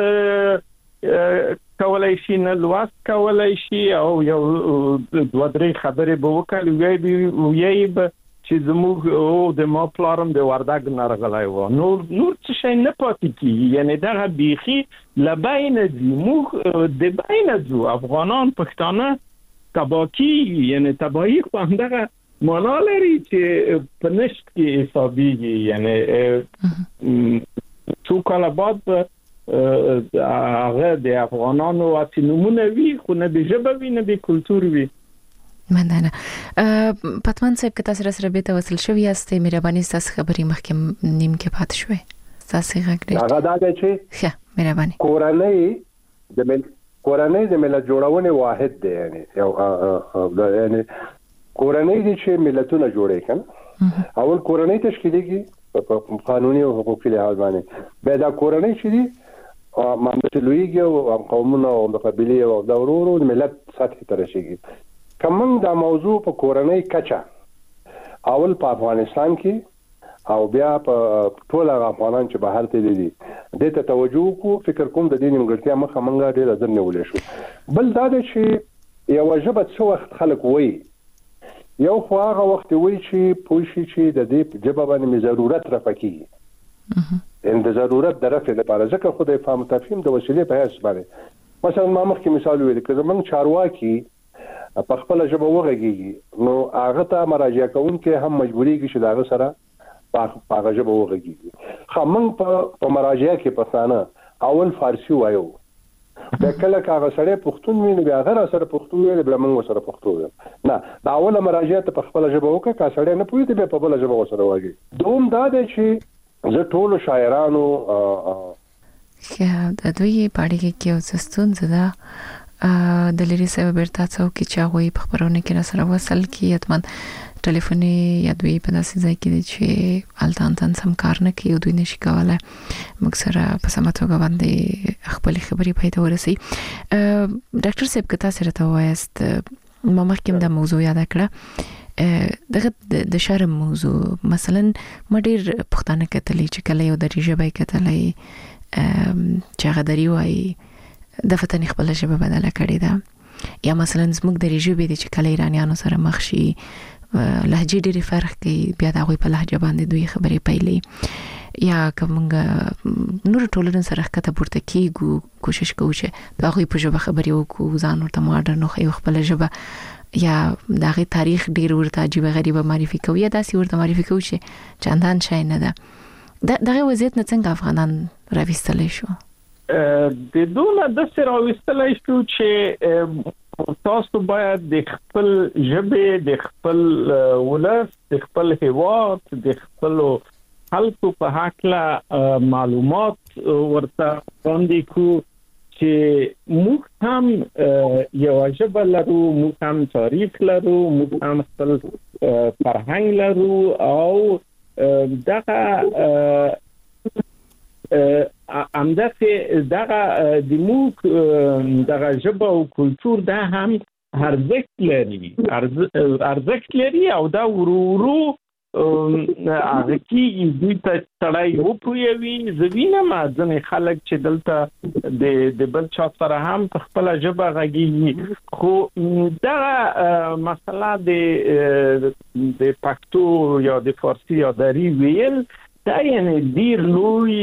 کولای شي نه لوست کولای شي او یو دوه درې خبرې به وکړي ویي به چې زموږ او د ما پلارم د وردګ نارغلای و نور نور څه شي نه پاتې کیږي یعنی دا بيخي لبین دي موږ د بین ځو افغانان پښتانه تباکی یعنی تباہی خو همدغه معنا لري چې په نشت کې حسابيږي یعنی څو کاله بعد هغه د افغانانو اتنمونه وی خو نه د ژبه وی نه د کلتور وی مننه پتمن صاحب که تاسو سره به تواصل شوی یاستئ مهرباني تاسو خبري مخکې نیم کې پات شوي تاسو غږ هغه دا دی چې ښه مهرباني کورنۍ د مل کورنۍ د ملت جوړونې واحد دی یعنی یو یعنی کورنۍ دي چې ملتونه جوړې کړي اول کورنۍ تشکیلېږي په قانوني او حقوقي لحاظ باندې به دا کورنۍ چې دي مامته لویږي او قومونه او د قبيله او د ورورو د ملت سطح ته رسیږي کوم دا موضوع په کورنۍ کچا اول په افغانستان کې او بیا په ټول افغانان چې بهر ته دي د ته توجه کو فکر کوم د دې نیمګړتیا مخه منګه ډیر ځنه ولې شو بل دا چې یو ژبه څو وخت خلک وایي یو خو هغه وخت وایي چې پوښي چې د دې ژبه باندې ضرورت رافقي ان د ضرورت درفه لپاره ځکه خو د فهم تفهیم د وسیلې په هیڅ باندې مثلا ما مخکې مثال ویل کړم موږ چارواکي په خپل ژبه وغږیږي نو هغه ته مراجعه کوونکې هم مجبورېږي چې داغه سره په هغه ژبه وغږیږي خو موږ په مراجعه کې پښتانه اول فارسی وایو د کله هغه سره پښتون ویني بیا هغه سره پښتون ویل بل موږ سره پښتو نه دا اول مراجعه ته په خپل ژبه وکړه کا سره نه پوهیږي به په بل ژبه وسره وایي دوم دا دی چې زه ټول شاعرانو ښه د دوی پاړې کې یو څه ستونزه ده د لری سره بیرته څو کې چې هغه په خبرونه کې سره وصل کی اتمن ټلیفوني یا دوی په داسې ځای کې چې التان تن سم کار نه کوي او دوی نشي کولای موږ سره په سماتوګه باندې خپل خبرې پیدا ورسي. ډاکټر صاحب کته سره ته وایست ما مخکې د موضوع یاد کړه دغه د شرم موضوع مثلا مډیر پښتانه کتلې چې کله یو د ریجبای کتلې چې هغه دری وای د فتن خپل ژبه بدله کړې ده یا مثلا زموږ د ریجبې د چې کله ایرانیانو سره مخ شي لهجه ډېری فرق کوي بیا دا غوي په لهجه باندې دوی خبرې پیلې یا کومه نور ټولنه سره کته پورته کیږو کوشش کوو چې دا غوي په ژبه خبرې وکړو ځان ورته ماډرن خو خپل ژبه یا دغه تاریخ ډیر ورته عجیب غریبه معرفي کوي یا داسې ورته معرفي کوي چې چندان شای نه ده دغه وضعیت نه څنګه افغانان راوستلی شو د دونه د سره راوستلی شو چې تاسو باید د خپل ژبه د خپل ولس د خپل هیواد د خپل خلکو په حق معلومات ورته وړاندې کو چې موږ هم یو ژبه لرو موږ هم تاریخ لرو موږ هم خپل فرهنګ لرو او دغه امدافه دغه د موږ دغه ژبه او کلچر دا هم ارزښت لري ارزښت لري او دا ورورو هغه کې دوی ته تړای و پوي زوینه ما ځنې خلک چې دلته د د بل چا سره هم په خپل ژبه غږیږي خو دا مسله د د پښتو یا د فارسی یا دری ویل دا یعنی ډیر لوی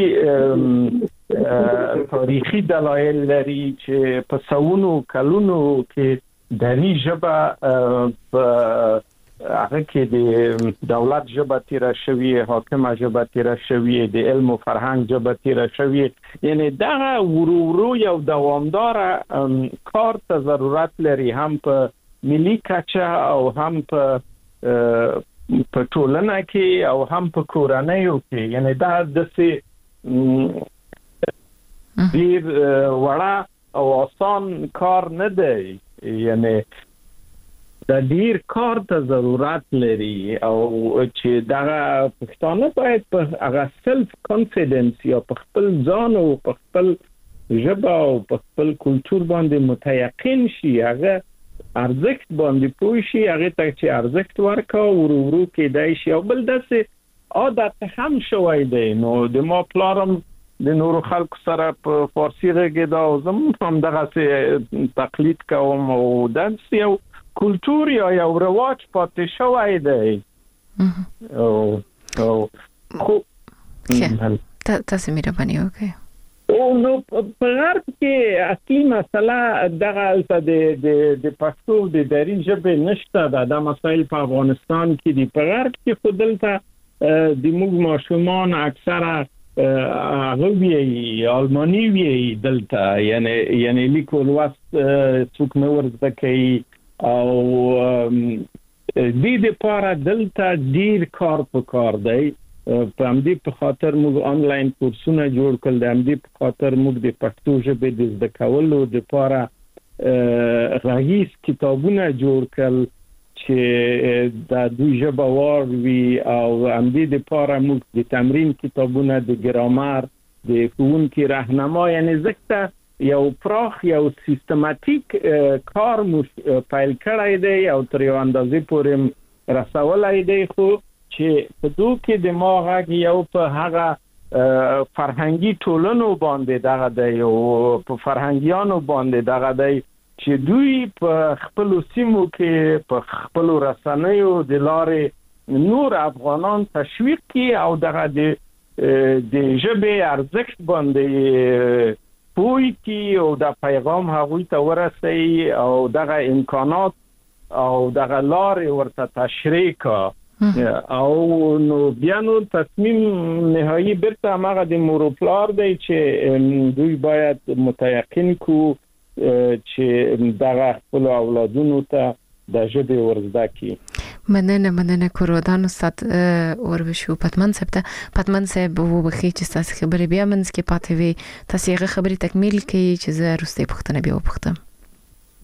تاریخي دلایل لري چې په سونو کلونو کې دری ژبه په هغه کې د دولت ژبه تیر شوی حاکم ژبه تیر شوی د علم او فرهنګ ژبه تیر شوی یعنی دا ورورو یو دوامدار کار ته ضرورت لري هم په ملي کچه او هم په په ټولنه کې او هم په کورنۍ کې یعنی دا د څه ډیر وړا او آسان کار نه دی یعنی د ډیر کار ته ضرورت لري او چې دا پښتانه باید په هغه سلف کانفیډنس یا په خپل ځان او په خپل ژبه او په خپل کلچر باندې متيقن شي هغه ارزښت باندې پوه شي هغه ته چې ارزښت ورکا ورورو کې دای شي او بل داسې عادت هم شوی دی نو د ما پلارم د نورو خلکو سره په فارسی غږیدا او زم هم دغه تقلید کوم او داسې یو کلچر یا یو رواج پاتې شوی دی او او خو تاسو مې ربانی اوکې او نو په غرب کې اصلي مسله دغه د د د پښتو د دری ژبه نشته د مسایل په افغانستان کې دی په غرب کې خودلته د موږ ماشومان اکثره هغه آلمانی وی دلته یعنی یعنی لیکل واست څوک نو ورته کوي او د دې لپاره دلته ډیر کار په کار دی په همدې په خاطر موږ آنلاین کورسونه جوړ کړل د همدې په خاطر موږ د پښتو ژبې د زده کولو لپاره غږیز کتابونه جوړ کړل چې د دوی ژبه واروي او همدې لپاره موږ د تمرین کتابونه د ګرامر د ښوونکي راهنما یعنی ځکه یو پراخ یو سیستماتیک کار مو پیل کړی دی او تر یو اندازې پورې رسولای دی خو چې په دوی کې د ماغه یو په هغه فرهنګي ټولنو باندې دغه دی او په فرهنګيانو باندې دغه دی چې دوی په خپل سیمو کې په خپل رسنیو د لارې نور افغانان تشویق کی او دغه د د ژبې ارزښت باندې پوي کی او د پیغام هغوی ته ورسي او دغه امکانات او دغه لارې ورته تشریح کا او نو بیا نو تصمیم نهایی برته هغه د موروپلار دی چې دوی باید متيقن کو چې دغه خپل اولادونو ته د ژبې ورزده کی مننه مننه کورودان استاد اوروشو پتمن صاحب ته پتمن صاحب وو بخی چې تاسو خبرې بیا منځ کې پاتې وي تاسو هغه خبرې تکمیل کړئ چې زه روسته پښتنه بیا وپختم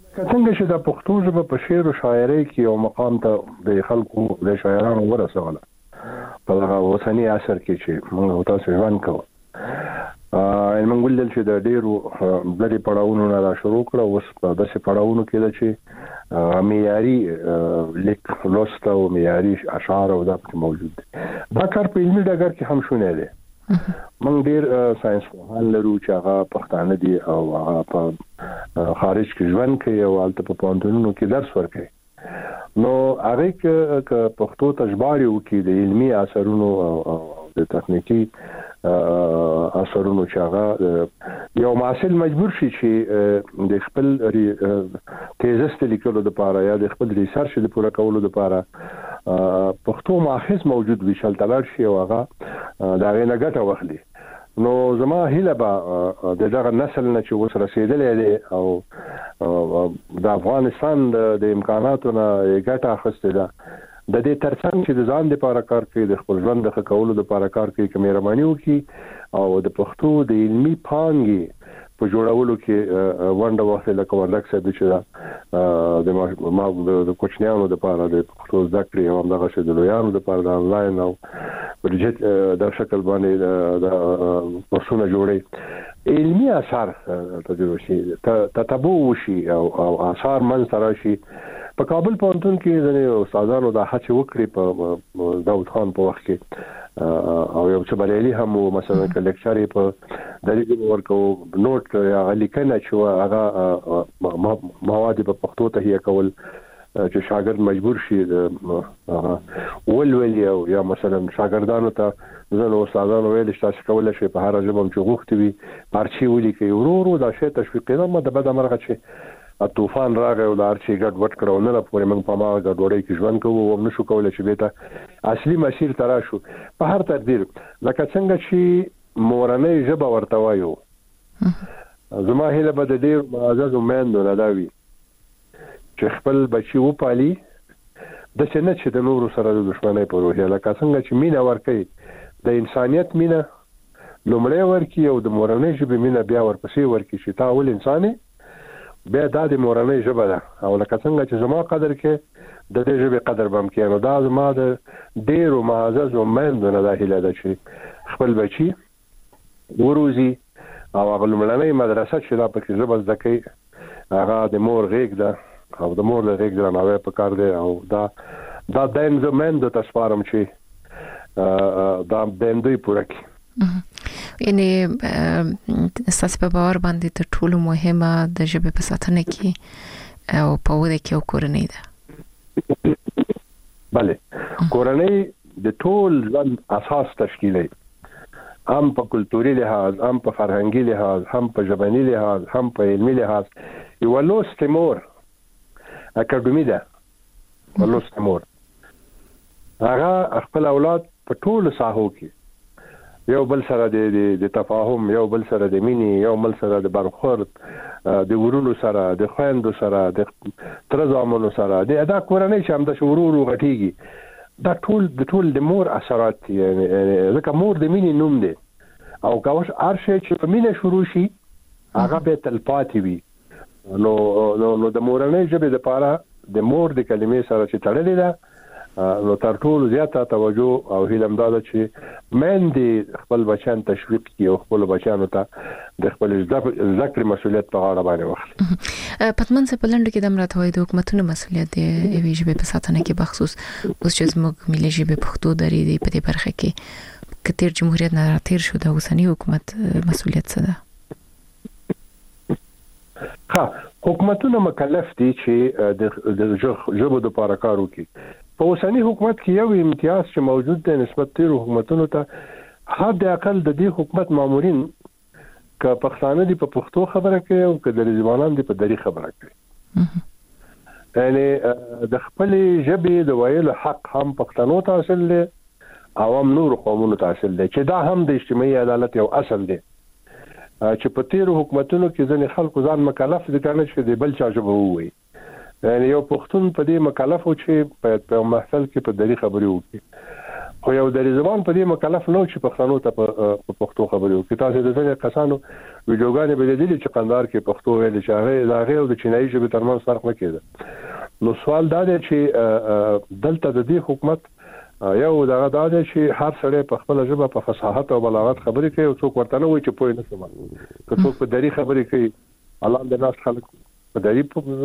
څنګه چې د پښتو ژبه په شعر او شاعرۍ کې یو مقام ته د خلکو د شاعرانو ورسوله په هغه اوسنی عصر کې چې موږ تاسو ژوند کوو ا موږ ولل چې د ډیرو بلې پړاوونو نه را شروع کړو اوس په داسې پړاوونو کې ده چې معیاري لیک لوست او معیاري اشعار او دا موجود دي. دا کار په علمي ډګر کې هم شونه دي. موږ ډیر ساينس پوهان لرو چې هغه پښتانه دي او هغه په خارج کې ژوند کوي او البته په پوهنتونونو کې درس ورکوي. نو هغه کې پښتو ته ژباړي وکړي د علمي اثرونو او د تخنیکی اثرونو چې هغه یو محصل مجبور شي چې د خپل تیزست لیکلو لپاره یا د خپل ریسرچ د پوره کولو لپاره پښتو ماخذ موجود وي چې تلل شي او هغه دا غي نه ګټه واخلي. نو زما هیله به د دغه نسل نه چې اوس رسیدلې دي او د افغانستان د امکاناتو نه ګټه اخیستل ده د دې ترڅنګ چې د ځان لپاره کار کوي د خپل ژوند د ښه کولو لپاره کار کوي چې مهرباني وکړي او د پښتو د علمي پانګې په جوړولو کې ونډه واخلي لکه وردګ صاحب چې د ما د کوچنیانو لپاره د پښتو زده کړې او همدغه چې د لویانو لپاره د انلاین او بجټ د شکل باندې د کورسونه جوړي علمي اثار تجربه شي تتبع وشي او اثار منځ ته راشي. په کابل پوهنتون کې د استادانو د هڅې وکړې په داود خان په وخت کې او یو څه بریالي هم مثلا کلیکچر په دلیل ورکو نوٹ یا لیکنه چې هغه مواد په پښتو ته کول چې شاګرد مجبور شي ولولي او یا مثلا شاګردانو ته زنه استادانو ویل چې تاسو کولای شئ په هر ژبه چې غوښتي وي پارچی ولیکي ورو ورو دا شی تشویق نه مده بده مرغه چې طوفان راغی او د ارچي ګډ وټ کړو نه پورې موږ په ما ګډوډۍ کې ژوند کوو او نشو کولای چې بیت اصلي مسیر ترا شو په هر تقدیر لکه څنګه چې مورنۍ ژبه ورته وایو. زما هیله به د ډیر معزز ومندو نه داوي چې خپل بچي وپالي د څنګه چې د نورو سره د دښمنۍ په روحیه لکه څنګه چې مینه ورکي د انسانيت مینه لومړی ورکي او د مورنۍ ژبې مینه بیا ورپسې ورکي چې تا ول انساني بیا د دې مورنۍ ژبه ده او لکه څنګه چې زما قدر کې د دې ژبې قدر بم کې نو دا زما د ډیرو معزز ومندو نه د هیله ده چې خپل بچي وروزي او هغه لومړنۍ مدرسه چې دا پکې ژبه زده کوي هغه د مور غېږ ده او د مور د غېږ درناوی پکار دی او دا دا د انزمندو تاسفارم چې دا بندوی پوره کی یعنی اساس په باور باندې ته ټولو مهمه د ژبې په ساتنه کې او په وده کې او کورنۍ ده. bale کورنۍ د ټول ژوند اساس تشکیلي هم په کلتوري لحاظ هم په فرهنګي لحاظ هم په ژبني لحاظ هم په علمي لحاظ یو لوست مور اکاډمي ده ولوست مور هغه خپل اولاد په ټول ساحو کې یو بل سره د د تفاهم یو بل سره د مینې یو بل سره د برخورد د ورونو سره د خويندو سره د ترزامونو سره د ادا کورنۍ چې هم د شورور غټيږي دا ټول د ټول د مور اثرات یعنی ځکه مور د مینې نوم دی او کاوش ارشه چې په مینه شروع شي هغه به تلپاتې وي نو نو د مورنۍ ژبې لپاره د مور د کلمې سره چې تړلې ده نو تر ټولو زیاته توجه او هیله مداده چې مندي خپل بچان تشویق کړي او خپل بچانو ته د خپل ذکر مسؤلیت په غاړه باندې واخلي. پتمن څه پلند کې د امراتوي د حکومتونو مسؤلیت دی ایوي ژبې په ساتنه کې بخصوص اوس چې زموږ ملي ژبې پښتو درې دی په دې برخه کې کتیر جمهوریت نه راتیر شو د اوسنی حکومت مسؤلیت څه ده؟ ها حکومتونه مکلف دي چې د ژبو د لپاره کار وکړي. په اوسنی حکومت کې یو امتیاز چې موجود دی نسبت تیر حکومتونو ته حد اقل د دې حکومت مامورین ک پښتانه دي په پښتو خبره کوي او ک د ځوانان دي په دری خبره کوي. یعنی د خپل ژبې د ویلو حق هم پښتنو ته حاصل دی او هم نور قومونو ته حاصل دی چې دا هم د اجتماعي عدالت یو اصل دی چې په تیر حکومتونو کې ځنې خلکو ځان مکلف دي کنه چې د بل چا ژبه ووي. یعنی یو پښتون په دې مکلف و چې په محفل کې په دری خبرې وکړي خو یو د زبان په دې مکلف نو چې پښتنو ته په پښتو خبرې وکړي. تاسو د ځینې کسانو ویډیوګانې به لیدلې چې قندهار کې پښتو ویل چې هغه د هغې او د چینایي ژبې ترمنځ فرق نه کېده. نو سوال دا دی چې دلته د دې حکومت یو دغه دا دی چې هر سړی په خپل ژبه په فصاحت او بلاغت خبرې کوي او څوک ورته نه وایي چې پوه نه شم. که څوک په دري خبرې کوي الله د ناس خلک په دري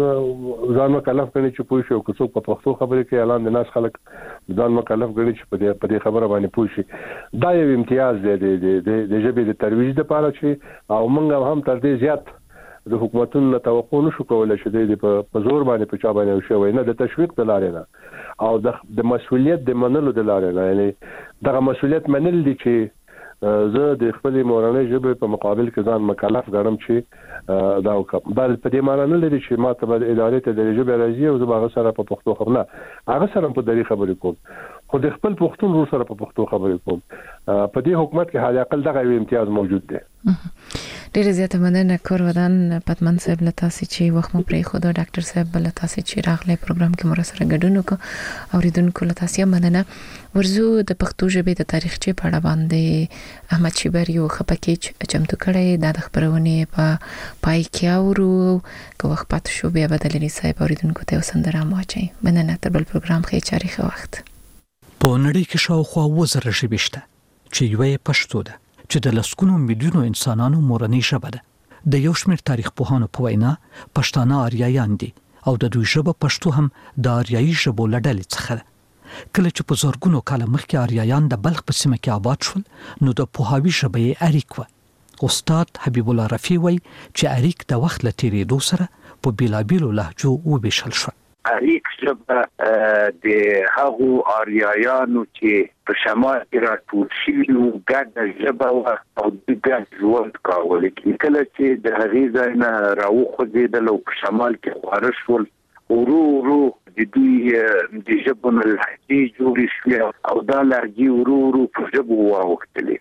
ځان مکلف ګڼي چې پوه شي، او که څوک په پښتو خبرې کوي الله د ناس خلک ځان مکلف ګڼي چې په دې په دې خبره باندې پوه شي. دا یو امتیاز دی د ژبې د ترویج لپاره چې او موږ هم تر دې زیات د حکومتونو توقع نشو کولای چې د په زور باندې په چا باندې شوی نه، د تشویق د لارې نه او د مسؤلیت د منلو د لارې نه. یعنی دغه مسؤلیت منل دي چې زه د خپل مورنۍ ژبې په مقابل کې ځان مکلف ګڼم چې دا وکړم. دا په دې معنی نه لري چې ما ته به ادارې ته د ژبې راځي او زه به هغه سره په پښتو خبرې نه، هغه سره په دري خبرې کوم، خو د خپل پښتون ورو سره په پښتو خبرې کوم. په دې حکومت کې حال اقل دغه یو امتیاز موجود دی. ډیره زیاته مننه کور ودان پتمن صاحب له تاسو چې وخت مو پرې خو د ډاکټر صاحب له تاسو چې راغلی پروګرام کې مر سره ګډون وکړو. اوریدونکو له تاسو مننه. ورزو د پښتو ژبې د تاریخچې په اړه باندې احمد شیبر یو خپکیچ چمتو کړی د خبرونه په پای کې اورو که وخت پات شو بیا بدلنی صاحب اوریدونکو ته وسندره ماچي. مننه تر بل پروګرام خې چاري وخت. په نړۍ کې شاوخوا وزره ژبشته چې یوې پښتو ده چې د لسکونو میلیونو انسانانو مورنۍ ژبه ده. د یو شمېر تاریخ پوهانو په وینا پښتانه آریایان دي او د دوی ژبه پښتو هم د آریایي ژبو له ډلې څخه ده. کله چې په زرګونو کاله مخکې آریایان د بلخ په سیمه کې آباد شول نو د پوهاوي ژبه یې اریک وه. استاد حبیب الله رفیع وایي چې اریک د وخت له تېرېدو سره په بېلابېلو لهجو وویشل شوه. اریک ژبه د هغو آریایانو چې په شمال کې راټول شوي وو ګډه ژبه وه او دوی ګډ ژوند کاوه. لیکن کله چې د هغې ځای نه راوخوځېدل او په شمال کې خپاره شول ورو ورو د دوی د ژبو نه لهجې جوړې شوې او دا لهجې ورو ورو په ژبو واوښتلې.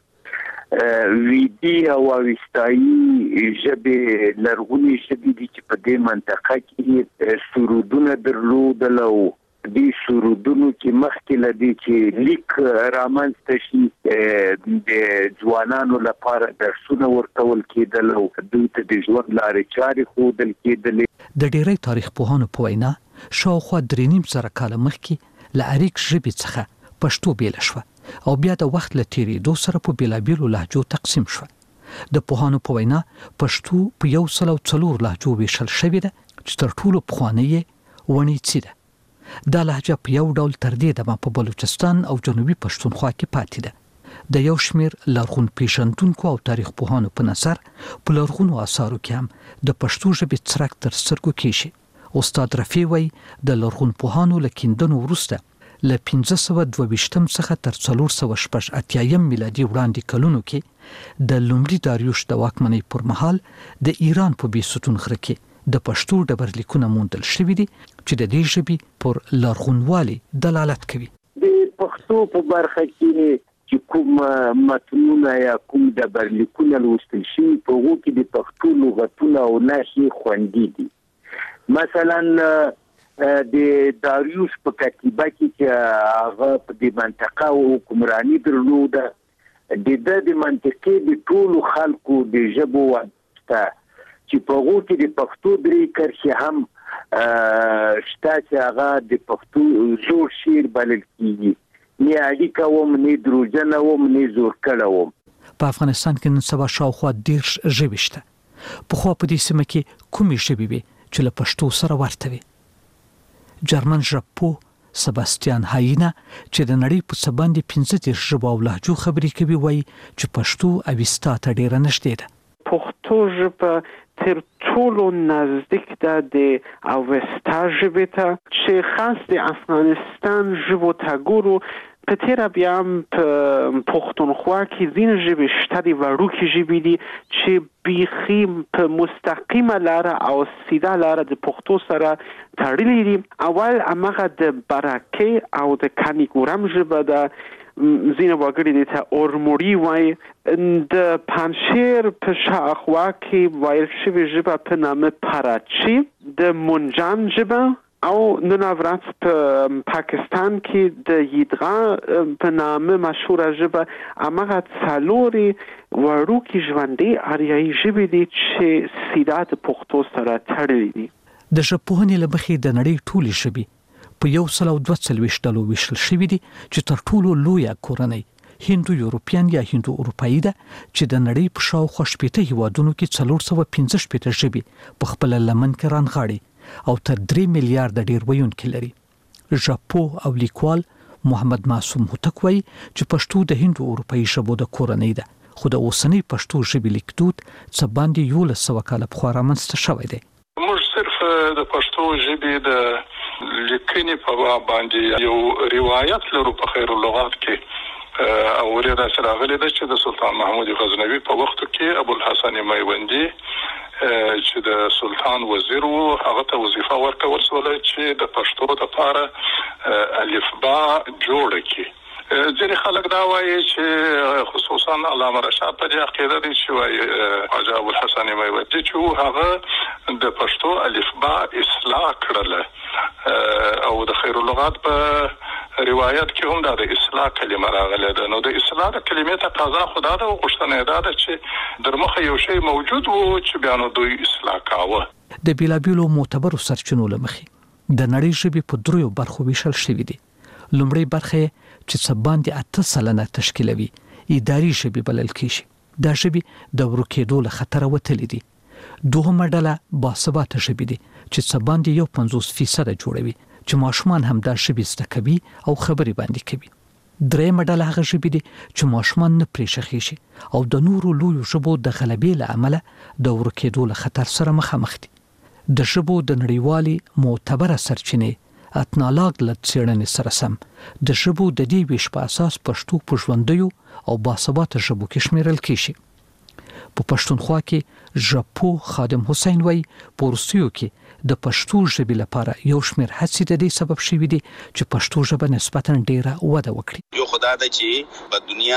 ویدي او اوستایي ژبې لرغونې ژبې دي چې په دې منطقه کې سرودونه درلودل او دې سرودونو کې مخکې له دې چې لیک رامنځته شي د ځوانانو لپاره درسونه ورکول کېدل او دوی ته د ژوند لارې چارې ښودل کېدلې. د ډېری تاریخ پوهانو په وینا شاوخوا درې نیم زره کاله مخکې له اریک ژبې څخه پښتو بیله شوه او بیا د وخت له تېرېدو سره په بېلابېلو لهجو تقسیم شوه. د پوهانو په وینا پښتو په یو سل او څلور لهجو ویشل شوې ده چې تر ټولو پخوانۍ یې ونیڅي ده. دا لهجه په یو ډول تر دې دمه په بلوچستان او جنوبي پښتونخوا کې پاتې ده. د یو شمېر لرغون پیژندونکو او تاریخ پوهانو په نظر په لرغونو آثارو کې هم د پښتو ژبې څرک تر سترګو کېږي. استاد رفیع وایي د لرغون پوهانو له کیندنو وروسته له پنځه سوه دوه ویشتم څخه تر څلور سوه شپږ اتیایم میلادي وړاندې کلونو کې د لومړي داریوش د واکمنۍ پر مهال د ایران په بیستون غره کې د پښتو ډبرلیکونه موندل شوي دي چې د دې ژبې پر لرغونوالي دلالت کوي. د پښتو په برخه کې چې کوم متنونه یا کوم ډبرلیکونه لوستل شوي په هغو کې د پښتو لغتونه او نښې خوندي دي. مثلا د داریوش په کتیبه کې چې هغه په دې منطقه حکمراني درلوده د ده د منطقې د ټولو خلکو د ژبو واسطه چې په هغو کې د پښتو درې کرښې هم شته چې هغه د پښتو زوړ شعر بلل کېږي. نه اړیکه وم نه دروژنه وم نه زورکړه وم. په افغانستان کې نن سبا شاوخوا دېرش ژبې شته. پخوا په دې سیمه کې کومې ژبې وې چې له پښتو سره ورته وي؟ جرمن ژبپوه سباستیان هاینه چې د نړۍ په څه باندې پنځه دېرش ژبو او لهجو خبرې کوي وایي چې پښتو اوستا ته ډېره نږدې ده. پښتو ژبه تر ټولو نزدیک ده د اوستا ژبې ته چې خاص د افغانستان ژبو ته ګورو. په تیره بیا هم په پښتونخوا کې ځینې ژبې شته دي وړوکې ژبې دي چې بیخي په مستقیمه لاره او سیده لاره د پښتو سره تړلي دي. اول هماغه د برکې او د کانیګورم ژبه ده. ځینې وګړي دې ته اورموړي وایي. د پنجشیر په شاوخوا کې ویل شوې ژبه په نامه پراچي. د منجان ژبه او نن ورځ په پاکستان کې د یدغا په نامه مشهوره ژبه امغه څلوري وړو کې ژوندۍ آریایي ژبې دي چې سیده د پښتو سره تړلې دي. د ژبپوهنې له مخې د نړۍ ټولې ژبې په یو سل او دوه څلوېښت ډلو ویشل شوي دي چې تر ټولو لویه کورنۍ هندو یورپین یا هندو اروپایي ده چې د نړۍ په شاوخوا شپېته هیوادونو کې څلور سوه پنځه شپېته ژبې په خپله لمن کې رانغاړي او تر درې میلیارده ډېر ویونکي لري. ژبپوه او لیکوال محمد معصوم هوتک وایي چې پښتو د هندو اروپایي ژبو د کورنۍ ده، خو د اوسنۍ پښتو ژبې لیکدود څه باندې یولس سوه کاله پخوا رامنځته شوی دی. موږ صرف د پښتو ژبې د لیکنې په باندې یو روایت لرو په خیر اللغات کې او ورته سره غلي ده چې د سلطان محمود غزنوي په وخت کې ابو الحسن میوندي چې د سلطان وزیر وو هغه ته وظیفه ورکول شوه چې د پښتو لپاره الفبا جوړ کړي. ځینې خلک دا وایي چې خصوصا علامه رشاد په دې عقیده دي چې وایي حاجي ابو الحسن میوندي چې هغه د پښتو الفبا اصلاح کړله او د خیر اللغات په روایت کې هم د اصلاح کلمه راغله ده. نو د اصلاح د کلمې تقاضا خدا ده او غوښتنه ده چې در مخه یو شی موجود وو چې بیا نو دوی اصلاح کاوه. د بیلابیلو معتبرو سرچینو له مخې د نړۍ ژبې په دریو برخو ویشل شوي دي. لومړی برخه چې څه باندې اته سلنه تشکیلوي اداري ژبې بلل کېږي. دا ژبې د ورکېدو له خطره وتلې دي. دوهمه ډله باثباته ژبې دي چې څه باندې یو پنځوس فیصده جوړوي چې ماشومان هم دا ژبې زده کوي او خبرې باندې کوي. درېیمه ډله هغه ژبې دي چې ماشومان نه پرې شخېږي او د نورو لویو ژبو د غلبې له امله د ورکېدو له خطر سره مخامخ دي. د ژبو د نړیوالې معتبره سرچینې اتنالاګ له څېړنې سره سم د ژبو د دې ویش په اساس پښتو په ژوندیو او باثباته ژبو کې شمیرل کېږي. په پښتونخوا کې ژبپوه خادم حسین وایي په وروستیو کې د پښتو ژبې لپاره یو شمېر هڅې د دې سبب شوي دي چې پښتو ژبه نسبتاً ډېره وده وکړي. یو خدا ده چې په دنیا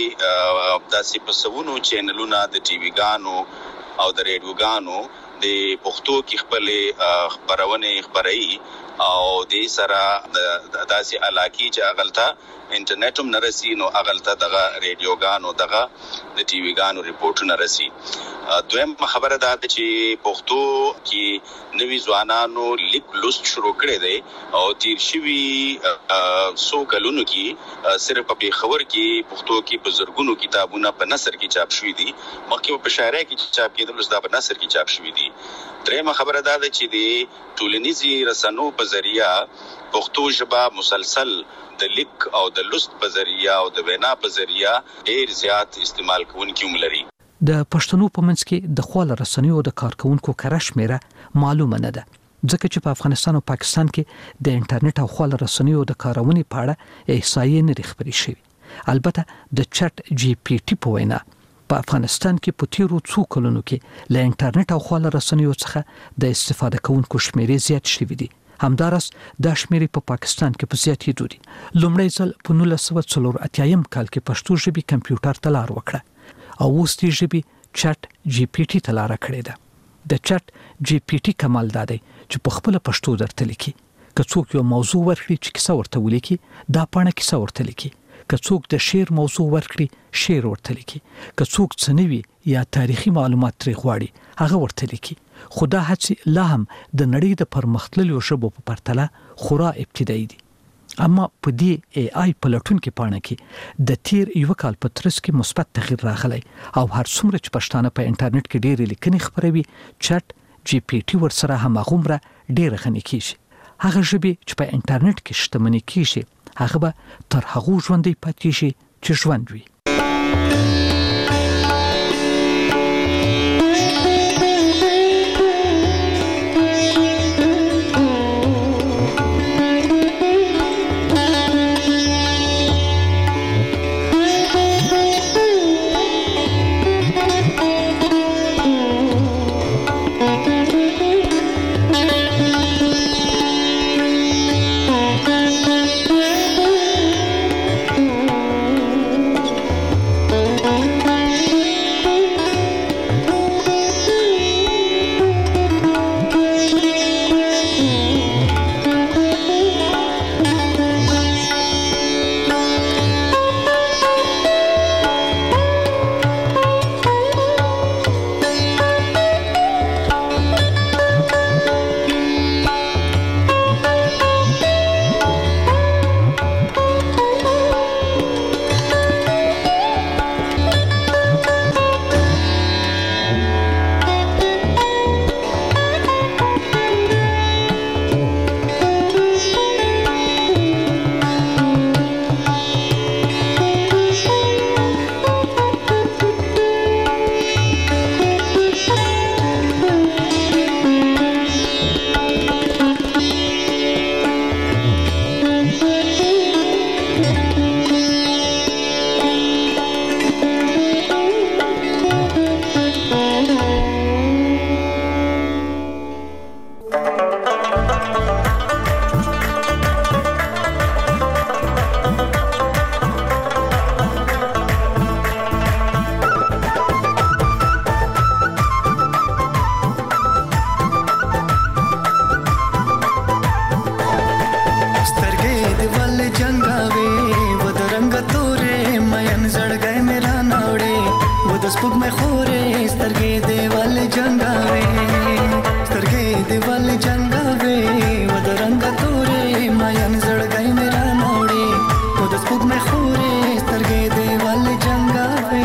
کې داسې په سوونو چینلونه د ټي وي ګانو او د ریډیوګانو د پښتو کې خپل خبرونه خبري او د سره د داسې علاقې چې اغلطه انټرنیټ هم نرسي نو اغلطه دغه ریډیوګانو دغه د ټي وي ګانو ریپورټونه رسي. دویم خبره ده چې پښتو کې نوي ځوانانو لیک لوست شروع کړي دي او تیر شوي سو کلونو کې صرف په خبر کې پښتو کې بزرګونو کتابونه په نثر کې چاپ شوي دي، مخکې په شاعرۍ کې چاپ کېدل اوس دا په نثر کې چاپ شوي دي. درېیمه خبره ده چې د ټولنیزي رسنو په ذریعہ پښتو ژبه مسلسل د لیک او د لوست په ذریعہ او د وینا په ذریعہ ډېر زیات استعمال کوونکي هم لري. د پښتنو په منځ کې د خواله رسنیو د کارکونکو کره شمیره معلومه نه ده، ځکه چې په افغانستان او پاکستان کې د انټرنیټ او خواله رسنیو د کارونې په اړه احصایې نه خبرې شوي. البته د چټ جی پی ټي په وینا په افغانستان کې په تیرو څو کلونو کې له انټرنیټ او خواله رسنیو څخه د استفاده کوونکو شمیرې زیات شوي دي. همدارس دا شمیرې په پاکستان کې په زیاتېدو دي. لومړی ځل په نولس سوه څلور اتیایم کال کې پښتو ژبې کمپیوټر ته لار وکړه او اوس دې ژبې چټ جی پی ټي ته لاره کړې ده. د چټ جی پی ټي کمال دا دی چې په خپله پښتو درته لیکي. که څوک یو موضوع ورکړي چې کیسه ورته ولیکي دا پاڼه کیسه ورته لیکي. که څوک د شعر موضوع ورکړي شعر ورته لیکي. که څوک څه نوي یا تاریخي معلومات ترې غواړي هغه ورته لیکي. خو دا هڅې لا هم د نړۍ د پرمختللو ژبو په پرتله خورا ابتدایي دي. اما په دې ای آی پلټونکې پاڼه کې د تیر یو کال په ترڅ کې مثبت تغییر راغلی او هر څومره چې پښتانه په انټرنیټ کې ډېرې لیکنې خپروي چټ جی پی ټي ورسره هماغومره ډېره غني کېږي. هغه ژبې چې په انټرنیټ کې شتمني کېږي هغه به تر هغو ژوندی پاتې شي چې ژوند وي. خورې سترګې دیوال جنگاوي سترګې دیوال جنگاوي و درنګ تورې ماین زړګي میرا نوړې و د سپوږ مې خورې سترګې دیوال جنگاوي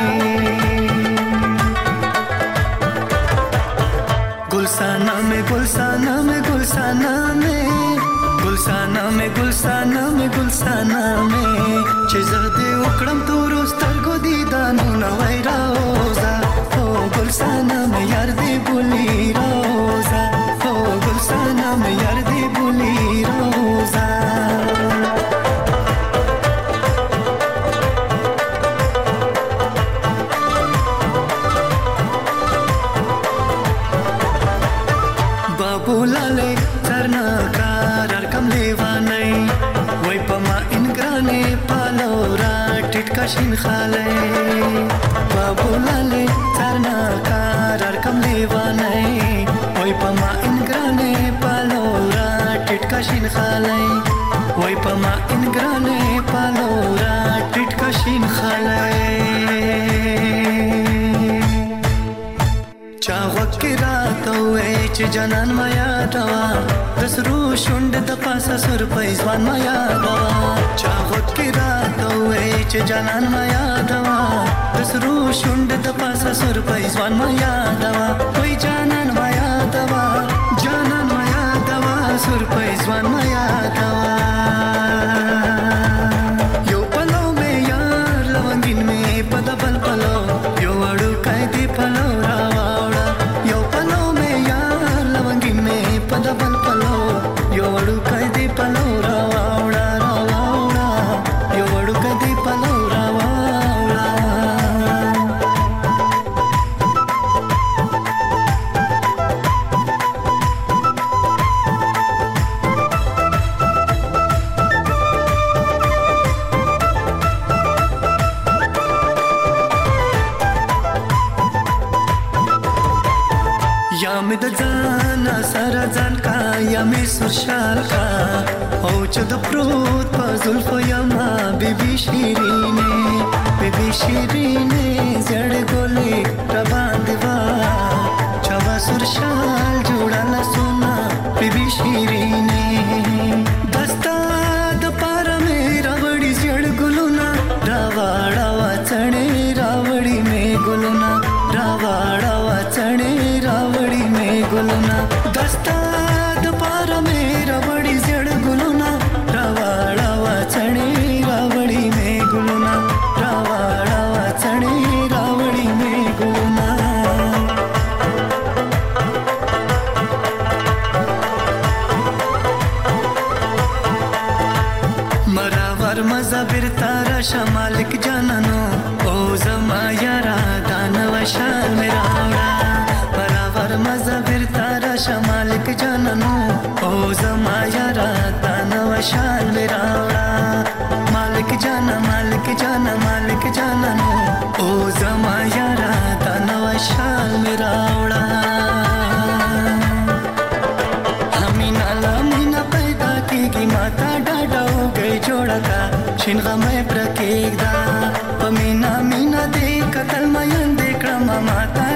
गुलसाना में गुलसाना में गुलसाना में गुलसाना में गुलसाना में गुलसाना में चिज़दे उकड़म तो रोस्तर को दीदानो नवाई रोज़ा ओ गुलसाना में यार दे बुली रोज़ा ओ गुलसाना में यार दे बुली रोज़ा बोलाले चरना कार कम लेवानै वै पमा इनग्राने पालोरा टिटका शिन खाले बोलाले चरना कार कम लेवानै वै पमा इनग्राने पालोरा टिटका शिन खाले वै पमा इनग्राने पालोरा टिटका शिन खाले चावक रात वै च जनन माया दवा दसरू शुंड द पासा सुर पैजवान माया दवा चावक रात वै च जनन माया दवा दसरू शुंड द पासा सुर पैजवान माया दवा कोई जनन माया दवा जनन माया दवा सुर पैजवान माया दवा यो पलो में यार लवंगिन में पद बल पलो यो अड़ू कायदे पलो रावा पदबल पलो यो वडु कदे पलो रावावड़ा रावावड़ा यो वडु कदे पलो रावावड़ा या में दजाना सारा जान का या में सुरशाल का ओ चद प्रोत पजुल्फ यमा बीबी शीरीने बीबी शीरीने जड़ गोले रबान दिवा चवा सुरशाल जोड़ाला सोना बीबी शीरीने दस्ता द पारा में रावड़ी जड़ गुलुना रावाड़ावा चढ़े रावड़ी में गुलुना रावाड़ावा चढ़े रावड़ी में गुलना दस्ता दोबारा मेरा बड़ी जड़ गुलना रावाड़ावा चढ़े रावड़ी में गुलना रावाड़ावा चढ़े रावड़ी में गुलना मरावर मजा बिरतारा शमालिक जाननो ओ जमा यारा दानव शाल मेरा मजा बिरतारा शमालिक जाननो ओ जमा यारा दानव शाल मेरावड़ा मालिक जाना मालिक जाना मालिक जाननो ओ जमा यारा दानव शाल मेरावड़ा हमीना लामीना पैदा की माता डाडा हो गई जोड़ा का शिनगा मैं प्रकेक दा पमीना मीना देख कतल मयन देख रमा माता